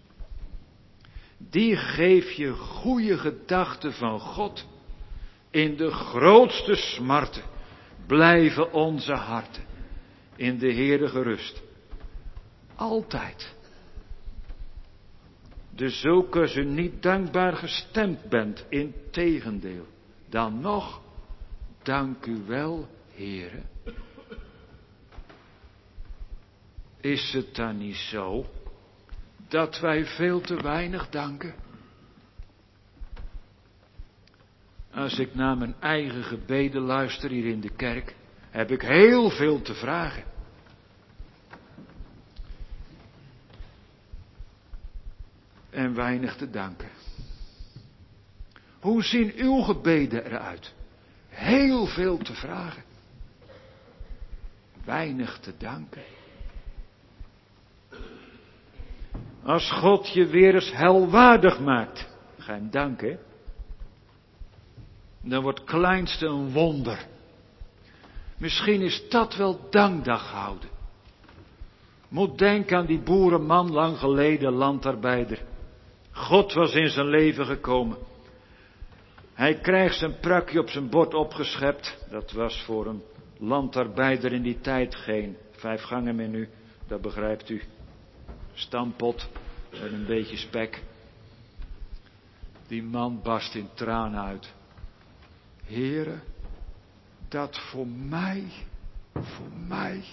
A: Die geeft je goede gedachten van God. In de grootste smarten blijven onze harten in de Heere gerust. Altijd. Dus zulke als u niet dankbaar gestemd bent, integendeel, dan nog, dank u wel, Heere. Is het dan niet zo dat wij veel te weinig danken? Als ik naar mijn eigen gebeden luister hier in de kerk, heb ik heel veel te vragen. En weinig te danken. Hoe zien uw gebeden eruit? Heel veel te vragen. Weinig te danken. Als God je weer eens helwaardig maakt, ga hem danken. Dan wordt het kleinste een wonder. Misschien is dat wel dankdag houden. Moet denken aan die boerenman lang geleden, landarbeider. God was in zijn leven gekomen. Hij krijgt zijn prakje op zijn bord opgeschept. Dat was voor een landarbeider in die tijd geen vijf gangen menu, dat begrijpt u. Stampot met een beetje spek. Die man barst in tranen uit. Heere, dat voor mij, voor mij.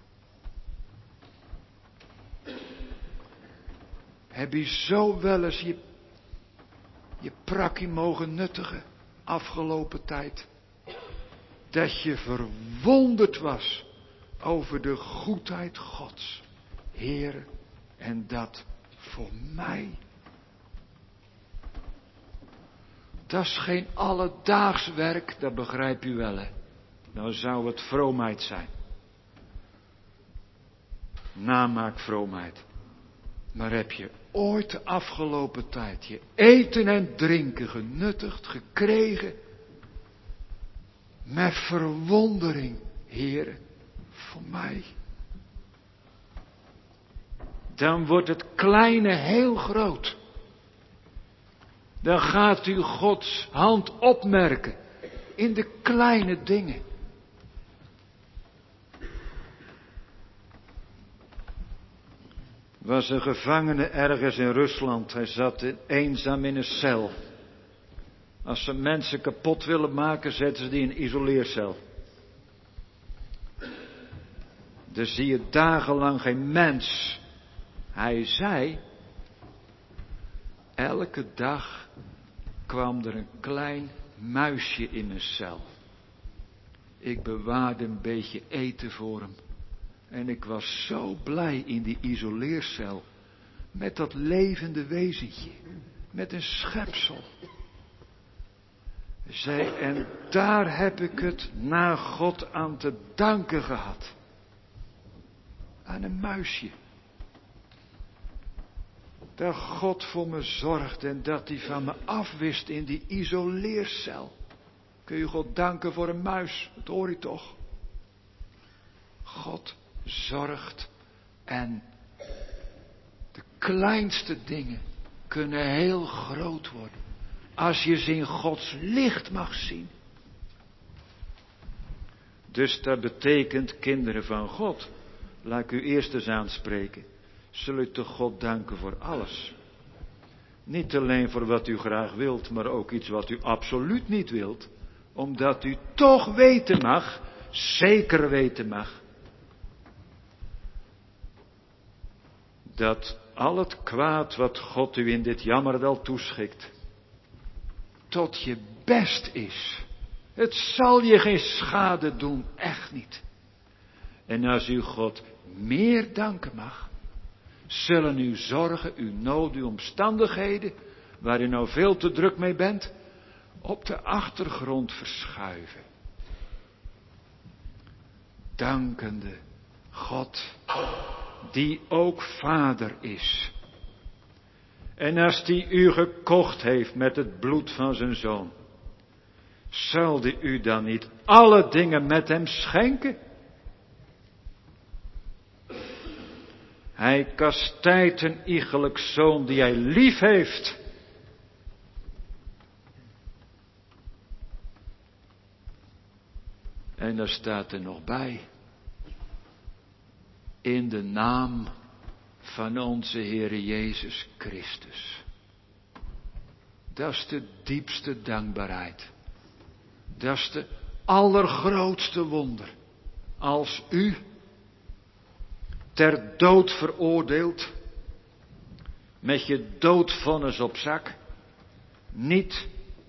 A: Heb je zo wel eens je, je prakkie mogen nuttigen afgelopen tijd? Dat je verwonderd was over de goedheid Gods. Heere, en dat voor mij. Dat is geen alledaags werk, dat begrijp u wel, hè. Nou zou het vroomheid zijn. Namaak vroomheid. Maar heb je ooit de afgelopen tijd je eten en drinken genuttigd, gekregen? Met verwondering, Heere, voor mij. Dan wordt het kleine heel groot. Dan gaat u Gods hand opmerken in de kleine dingen. Was een gevangene ergens in Rusland. Hij zat eenzaam in een cel. Als ze mensen kapot willen maken, zetten ze die in een isoleercel. Daar zie je dagenlang geen mens. Hij zei, elke dag kwam er een klein muisje in een cel. Ik bewaarde een beetje eten voor hem. En ik was zo blij in die isoleercel. Met dat levende wezentje. Met een schepsel. Zei, en daar heb ik het naar God aan te danken gehad. Aan een muisje. Dat God voor me zorgde en dat hij van me afwist in die isoleercel. Kun je God danken voor een muis? Dat hoor je toch? God zorgt en de kleinste dingen kunnen heel groot worden. Als je ze in Gods licht mag zien. Dus dat betekent, kinderen van God, laat ik u eerst eens aanspreken. Zul u toch God danken voor alles. Niet alleen voor wat u graag wilt, maar ook iets wat u absoluut niet wilt. Omdat u toch weten mag, zeker weten mag, dat al het kwaad wat God u in dit jammerdal toeschikt, tot je best is. Het zal je geen schade doen, echt niet. En als u God meer danken mag, zullen uw zorgen, uw nood, uw omstandigheden, waar u nou veel te druk mee bent, op de achtergrond verschuiven. Dankende God, die ook Vader is. En als die u gekocht heeft met het bloed van zijn Zoon, zal die u dan niet alle dingen met hem schenken? Hij kastijdt een iegelijk zoon die hij lief heeft. En daar staat er nog bij. In de naam van onze Heere Jezus Christus. Dat is de diepste dankbaarheid. Dat is de allergrootste wonder. Als u ter dood veroordeeld, met je doodvonnis op zak, niet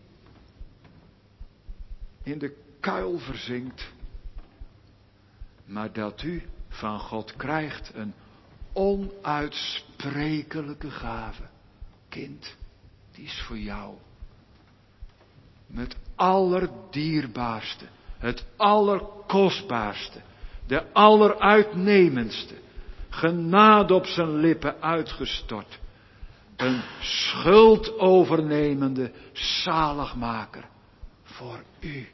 A: in de kuil verzinkt, maar dat u van God krijgt een onuitsprekelijke gave. Kind, die is voor jou. Met allerdierbaarste, het allerkostbaarste, de alleruitnemendste, genade op zijn lippen uitgestort. Een schuldovernemende zaligmaker voor u.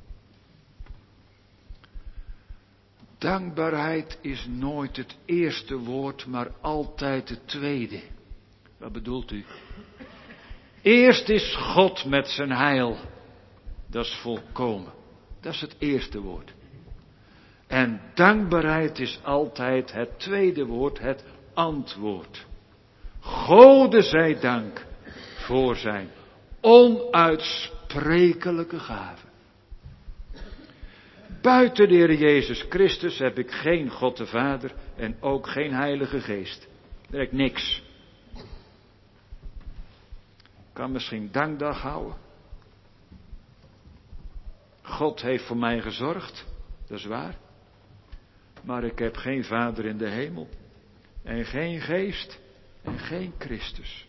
A: Dankbaarheid is nooit het eerste woord, maar altijd het tweede. Wat bedoelt u? Eerst is God met zijn heil. Dat is volkomen. Dat is het eerste woord. En dankbaarheid is altijd het tweede woord, het antwoord. Gode zij dank voor zijn onuitsprekelijke gave. Buiten de Heer Jezus Christus heb ik geen God de Vader en ook geen Heilige Geest. Daar heb ik niks. Ik kan misschien dankdag houden. God heeft voor mij gezorgd, dat is waar. Maar ik heb geen Vader in de hemel. En geen Geest en geen Christus.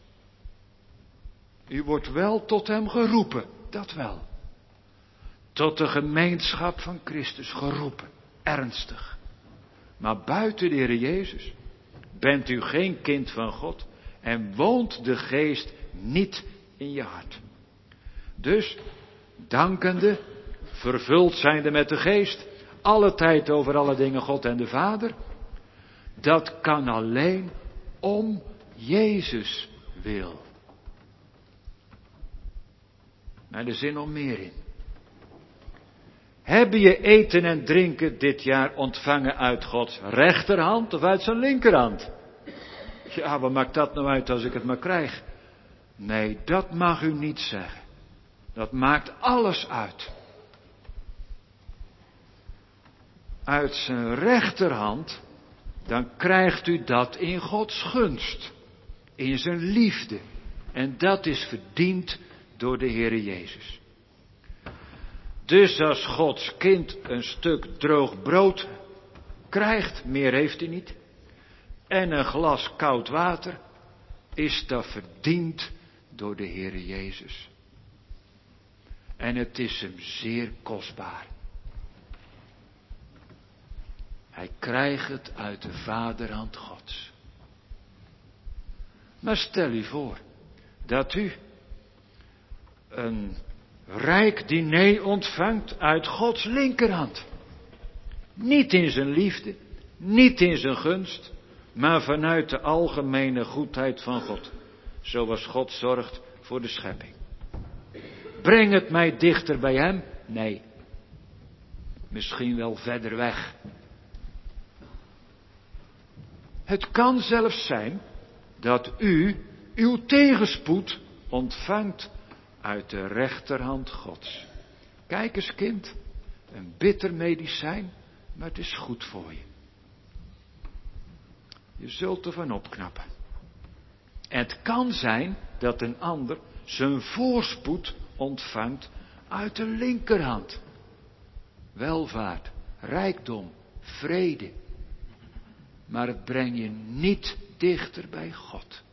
A: U wordt wel tot hem geroepen, dat wel. Tot de gemeenschap van Christus geroepen, ernstig. Maar buiten de Heer Jezus bent u geen kind van God en woont de Geest niet in je hart. Dus, dankende, vervuld zijnde met de Geest, alle tijd over alle dingen God en de Vader, dat kan alleen om Jezus wil. Maar er zit nog meer in. Heb je eten en drinken dit jaar ontvangen uit Gods rechterhand of uit zijn linkerhand? Ja, wat maakt dat nou uit als ik het maar krijg? Nee, dat mag u niet zeggen. Dat maakt alles uit. Uit zijn rechterhand, dan krijgt u dat in Gods gunst. In zijn liefde. En dat is verdiend door de Heere Jezus. Dus als Gods kind een stuk droog brood krijgt, meer heeft hij niet, en een glas koud water, is dat verdiend door de Heere Jezus. En het is hem zeer kostbaar. Hij krijgt het uit de vaderhand Gods. Maar stel u voor dat u een rijk diner ontvangt uit Gods linkerhand. Niet in zijn liefde, niet in zijn gunst, maar vanuit de algemene goedheid van God. Zoals God zorgt voor de schepping. Breng het mij dichter bij hem? Nee. Misschien wel verder weg. Het kan zelfs zijn dat u uw tegenspoed ontvangt uit de rechterhand Gods. Kijk eens kind, een bitter medicijn, maar het is goed voor je. Je zult ervan opknappen. En het kan zijn dat een ander zijn voorspoed ontvangt uit de linkerhand. Welvaart, rijkdom, vrede. Maar het brengt je niet dichter bij God.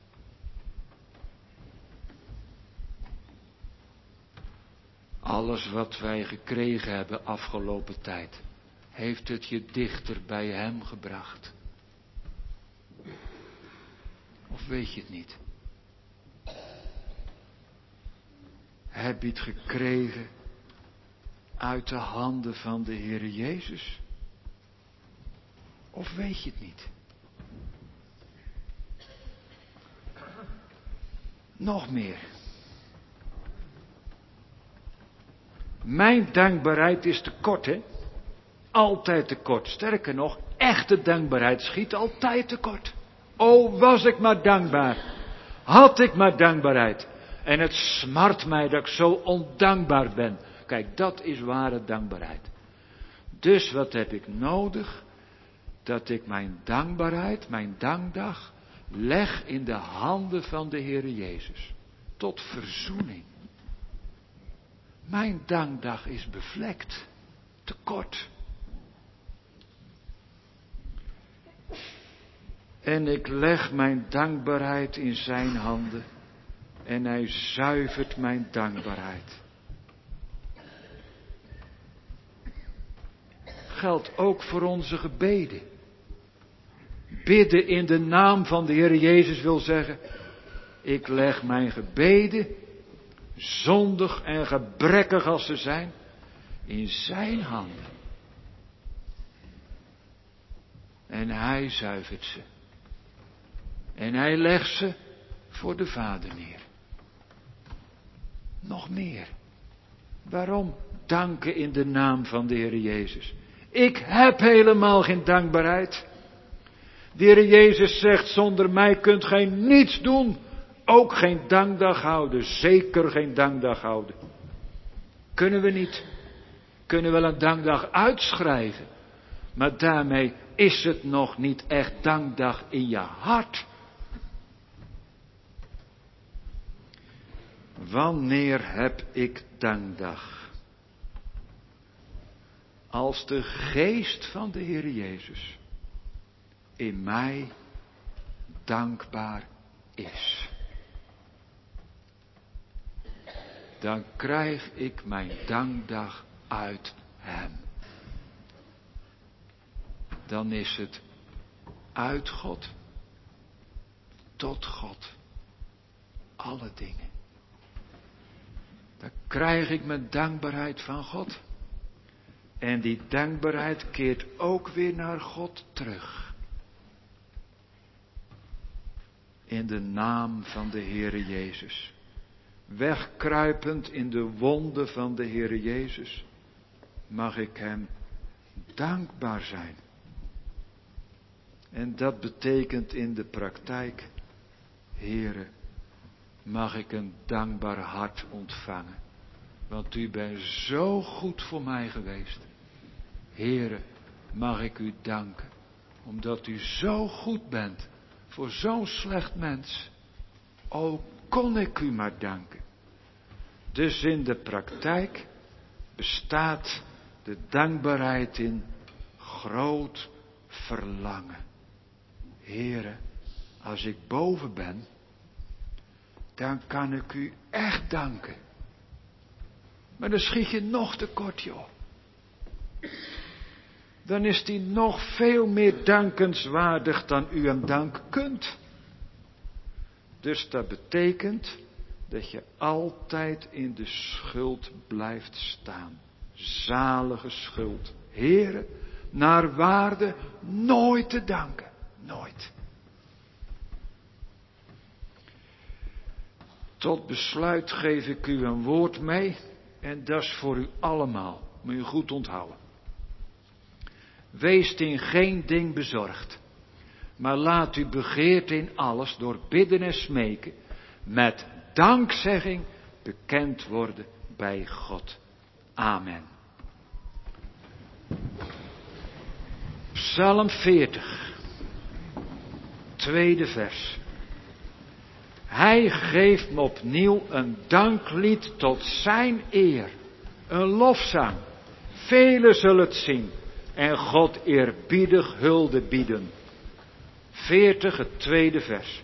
A: Alles wat wij gekregen hebben afgelopen tijd, heeft het je dichter bij hem gebracht. Of weet je het niet? Heb je het gekregen uit de handen van de Heere Jezus? Of weet je het niet? Nog meer. Mijn dankbaarheid is te kort, hè? Altijd te kort. Sterker nog, echte dankbaarheid schiet altijd te kort. O, was ik maar dankbaar. Had ik maar dankbaarheid. En het smart mij dat ik zo ondankbaar ben. Kijk, dat is ware dankbaarheid. Dus wat heb ik nodig? Dat ik mijn dankbaarheid, mijn dankdag, leg in de handen van de Heere Jezus. Tot verzoening. Mijn dankdag is bevlekt. Te kort. En ik leg mijn dankbaarheid in zijn handen. En hij zuivert mijn dankbaarheid. Geldt ook voor onze gebeden. Bidden in de naam van de Heer Jezus wil zeggen, ik leg mijn gebeden, zondig en gebrekkig als ze zijn, in zijn handen. En hij zuivert ze. En hij legt ze voor de Vader neer. Nog meer. Waarom danken in de naam van de Heer Jezus? Ik heb helemaal geen dankbaarheid. De Heer Jezus zegt, zonder mij kunt gij niets doen. Ook geen dankdag houden, zeker geen dankdag houden. Kunnen we niet. Kunnen wel een dankdag uitschrijven. Maar daarmee is het nog niet echt dankdag in je hart. Wanneer heb ik dankdag? Als de geest van de Heer Jezus in mij dankbaar is. Dan krijg ik mijn dankdag uit Hem. Dan is het uit God, tot God, alle dingen. Dan krijg ik mijn dankbaarheid van God. En die dankbaarheid keert ook weer naar God terug. In de naam van de Heere Jezus. Wegkruipend in de wonden van de Heere Jezus. Mag ik Hem dankbaar zijn. En dat betekent in de praktijk. Heere, mag ik een dankbaar hart ontvangen. Want u bent zo goed voor mij geweest. Heere, mag ik u danken. Omdat u zo goed bent voor zo'n slecht mens. O, kon ik u maar danken. Dus in de praktijk bestaat de dankbaarheid in groot verlangen. Heere, als ik boven ben, dan kan ik u echt danken. Maar dan schiet je nog tekort, joh. Dan is die nog veel meer dankenswaardig dan u hem danken kunt. Dus dat betekent dat je altijd in de schuld blijft staan. Zalige schuld. Heere, naar waarde nooit te danken. Nooit. Tot besluit geef ik u een woord mee. En dat is voor u allemaal. Moet u goed onthouden. Wees in geen ding bezorgd. Maar laat u begeerte in alles door bidden en smeken. Met dankzegging bekend worden bij God. Amen. Psalm veertig. Tweede vers. Hij geeft me opnieuw een danklied tot zijn eer. Een lofzang. Velen zullen het zien. En God eerbiedig hulde bieden. veertig, het tweede vers.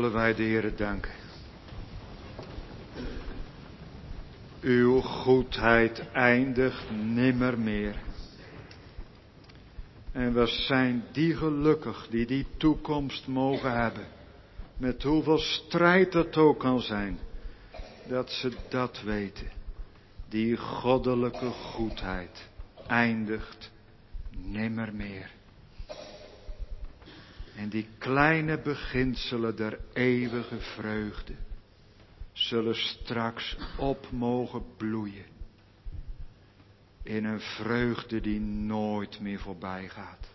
A: zullen wij de Heere danken. Uw goedheid eindigt nimmer meer. En we zijn die gelukkig die die toekomst mogen hebben. Met hoeveel strijd het ook kan zijn. Dat ze dat weten. Die goddelijke goedheid eindigt nimmer meer. En die kleine beginselen der eeuwige vreugde zullen straks op mogen bloeien. In een vreugde die nooit meer voorbij gaat.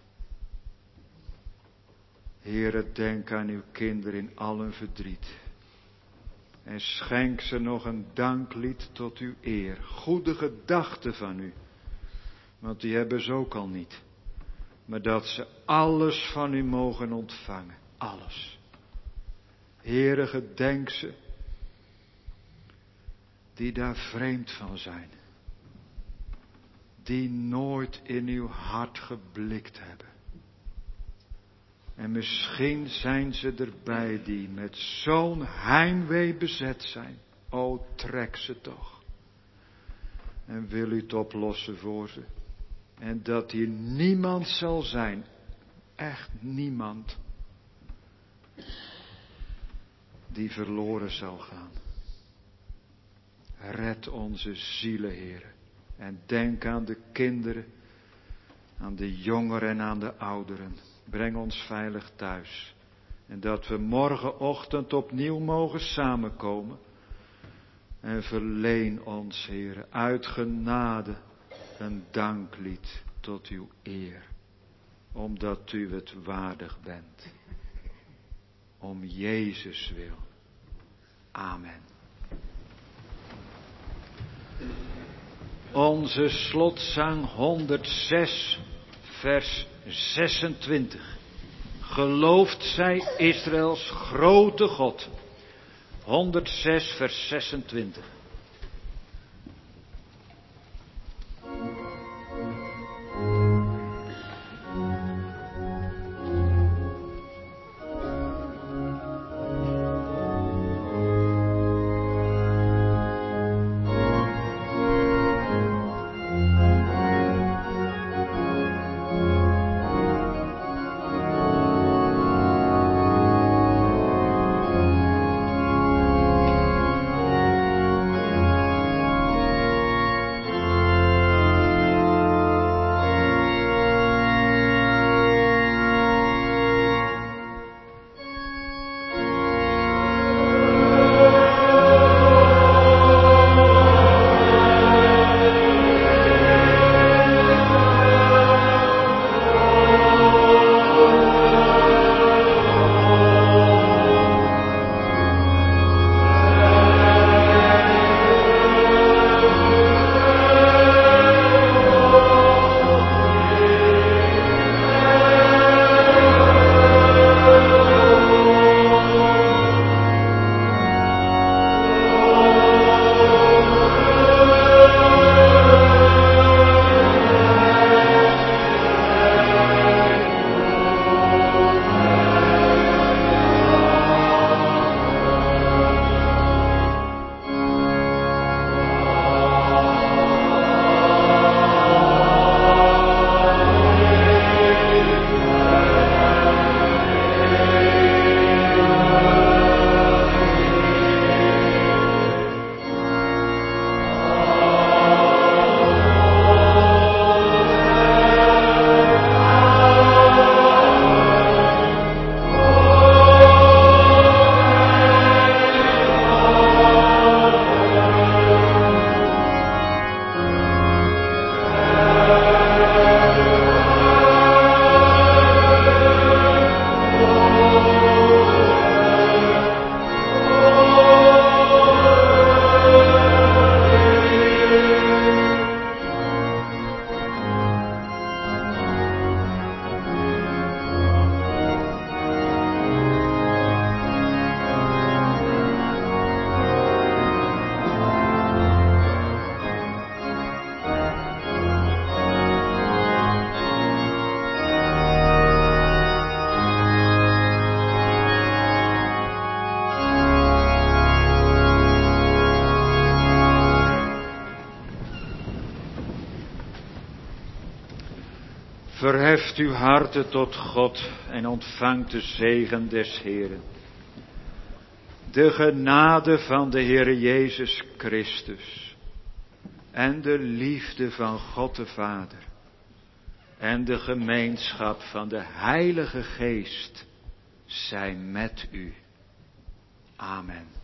A: Heere, denk aan uw kinderen in al hun verdriet. En schenk ze nog een danklied tot uw eer. Goede gedachten van u. Want die hebben ze ook al niet. Maar dat ze alles van u mogen ontvangen. Alles. Heere, gedenk ze. Die daar vreemd van zijn. Die nooit in uw hart geblikt hebben. En misschien zijn ze erbij die met zo'n heimwee bezet zijn. O, trek ze toch. En wil u het oplossen voor ze. En dat hier niemand zal zijn. Echt niemand. Die verloren zal gaan. Red onze zielen, Heere. En denk aan de kinderen. Aan de jongeren en aan de ouderen. Breng ons veilig thuis. En dat we morgenochtend opnieuw mogen samenkomen. En verleen ons, Heere, uit genade een danklied tot uw eer. Omdat u het waardig bent. Om Jezus wil. Amen. Onze slotzang honderdzes, vers zesentwintig. Geloofd zij Israëls grote God. honderdzes, vers zesentwintig. Verheft uw harten tot God en ontvangt de zegen des Heeren. De genade van de Heere Jezus Christus en de liefde van God de Vader en de gemeenschap van de Heilige Geest zijn met u. Amen.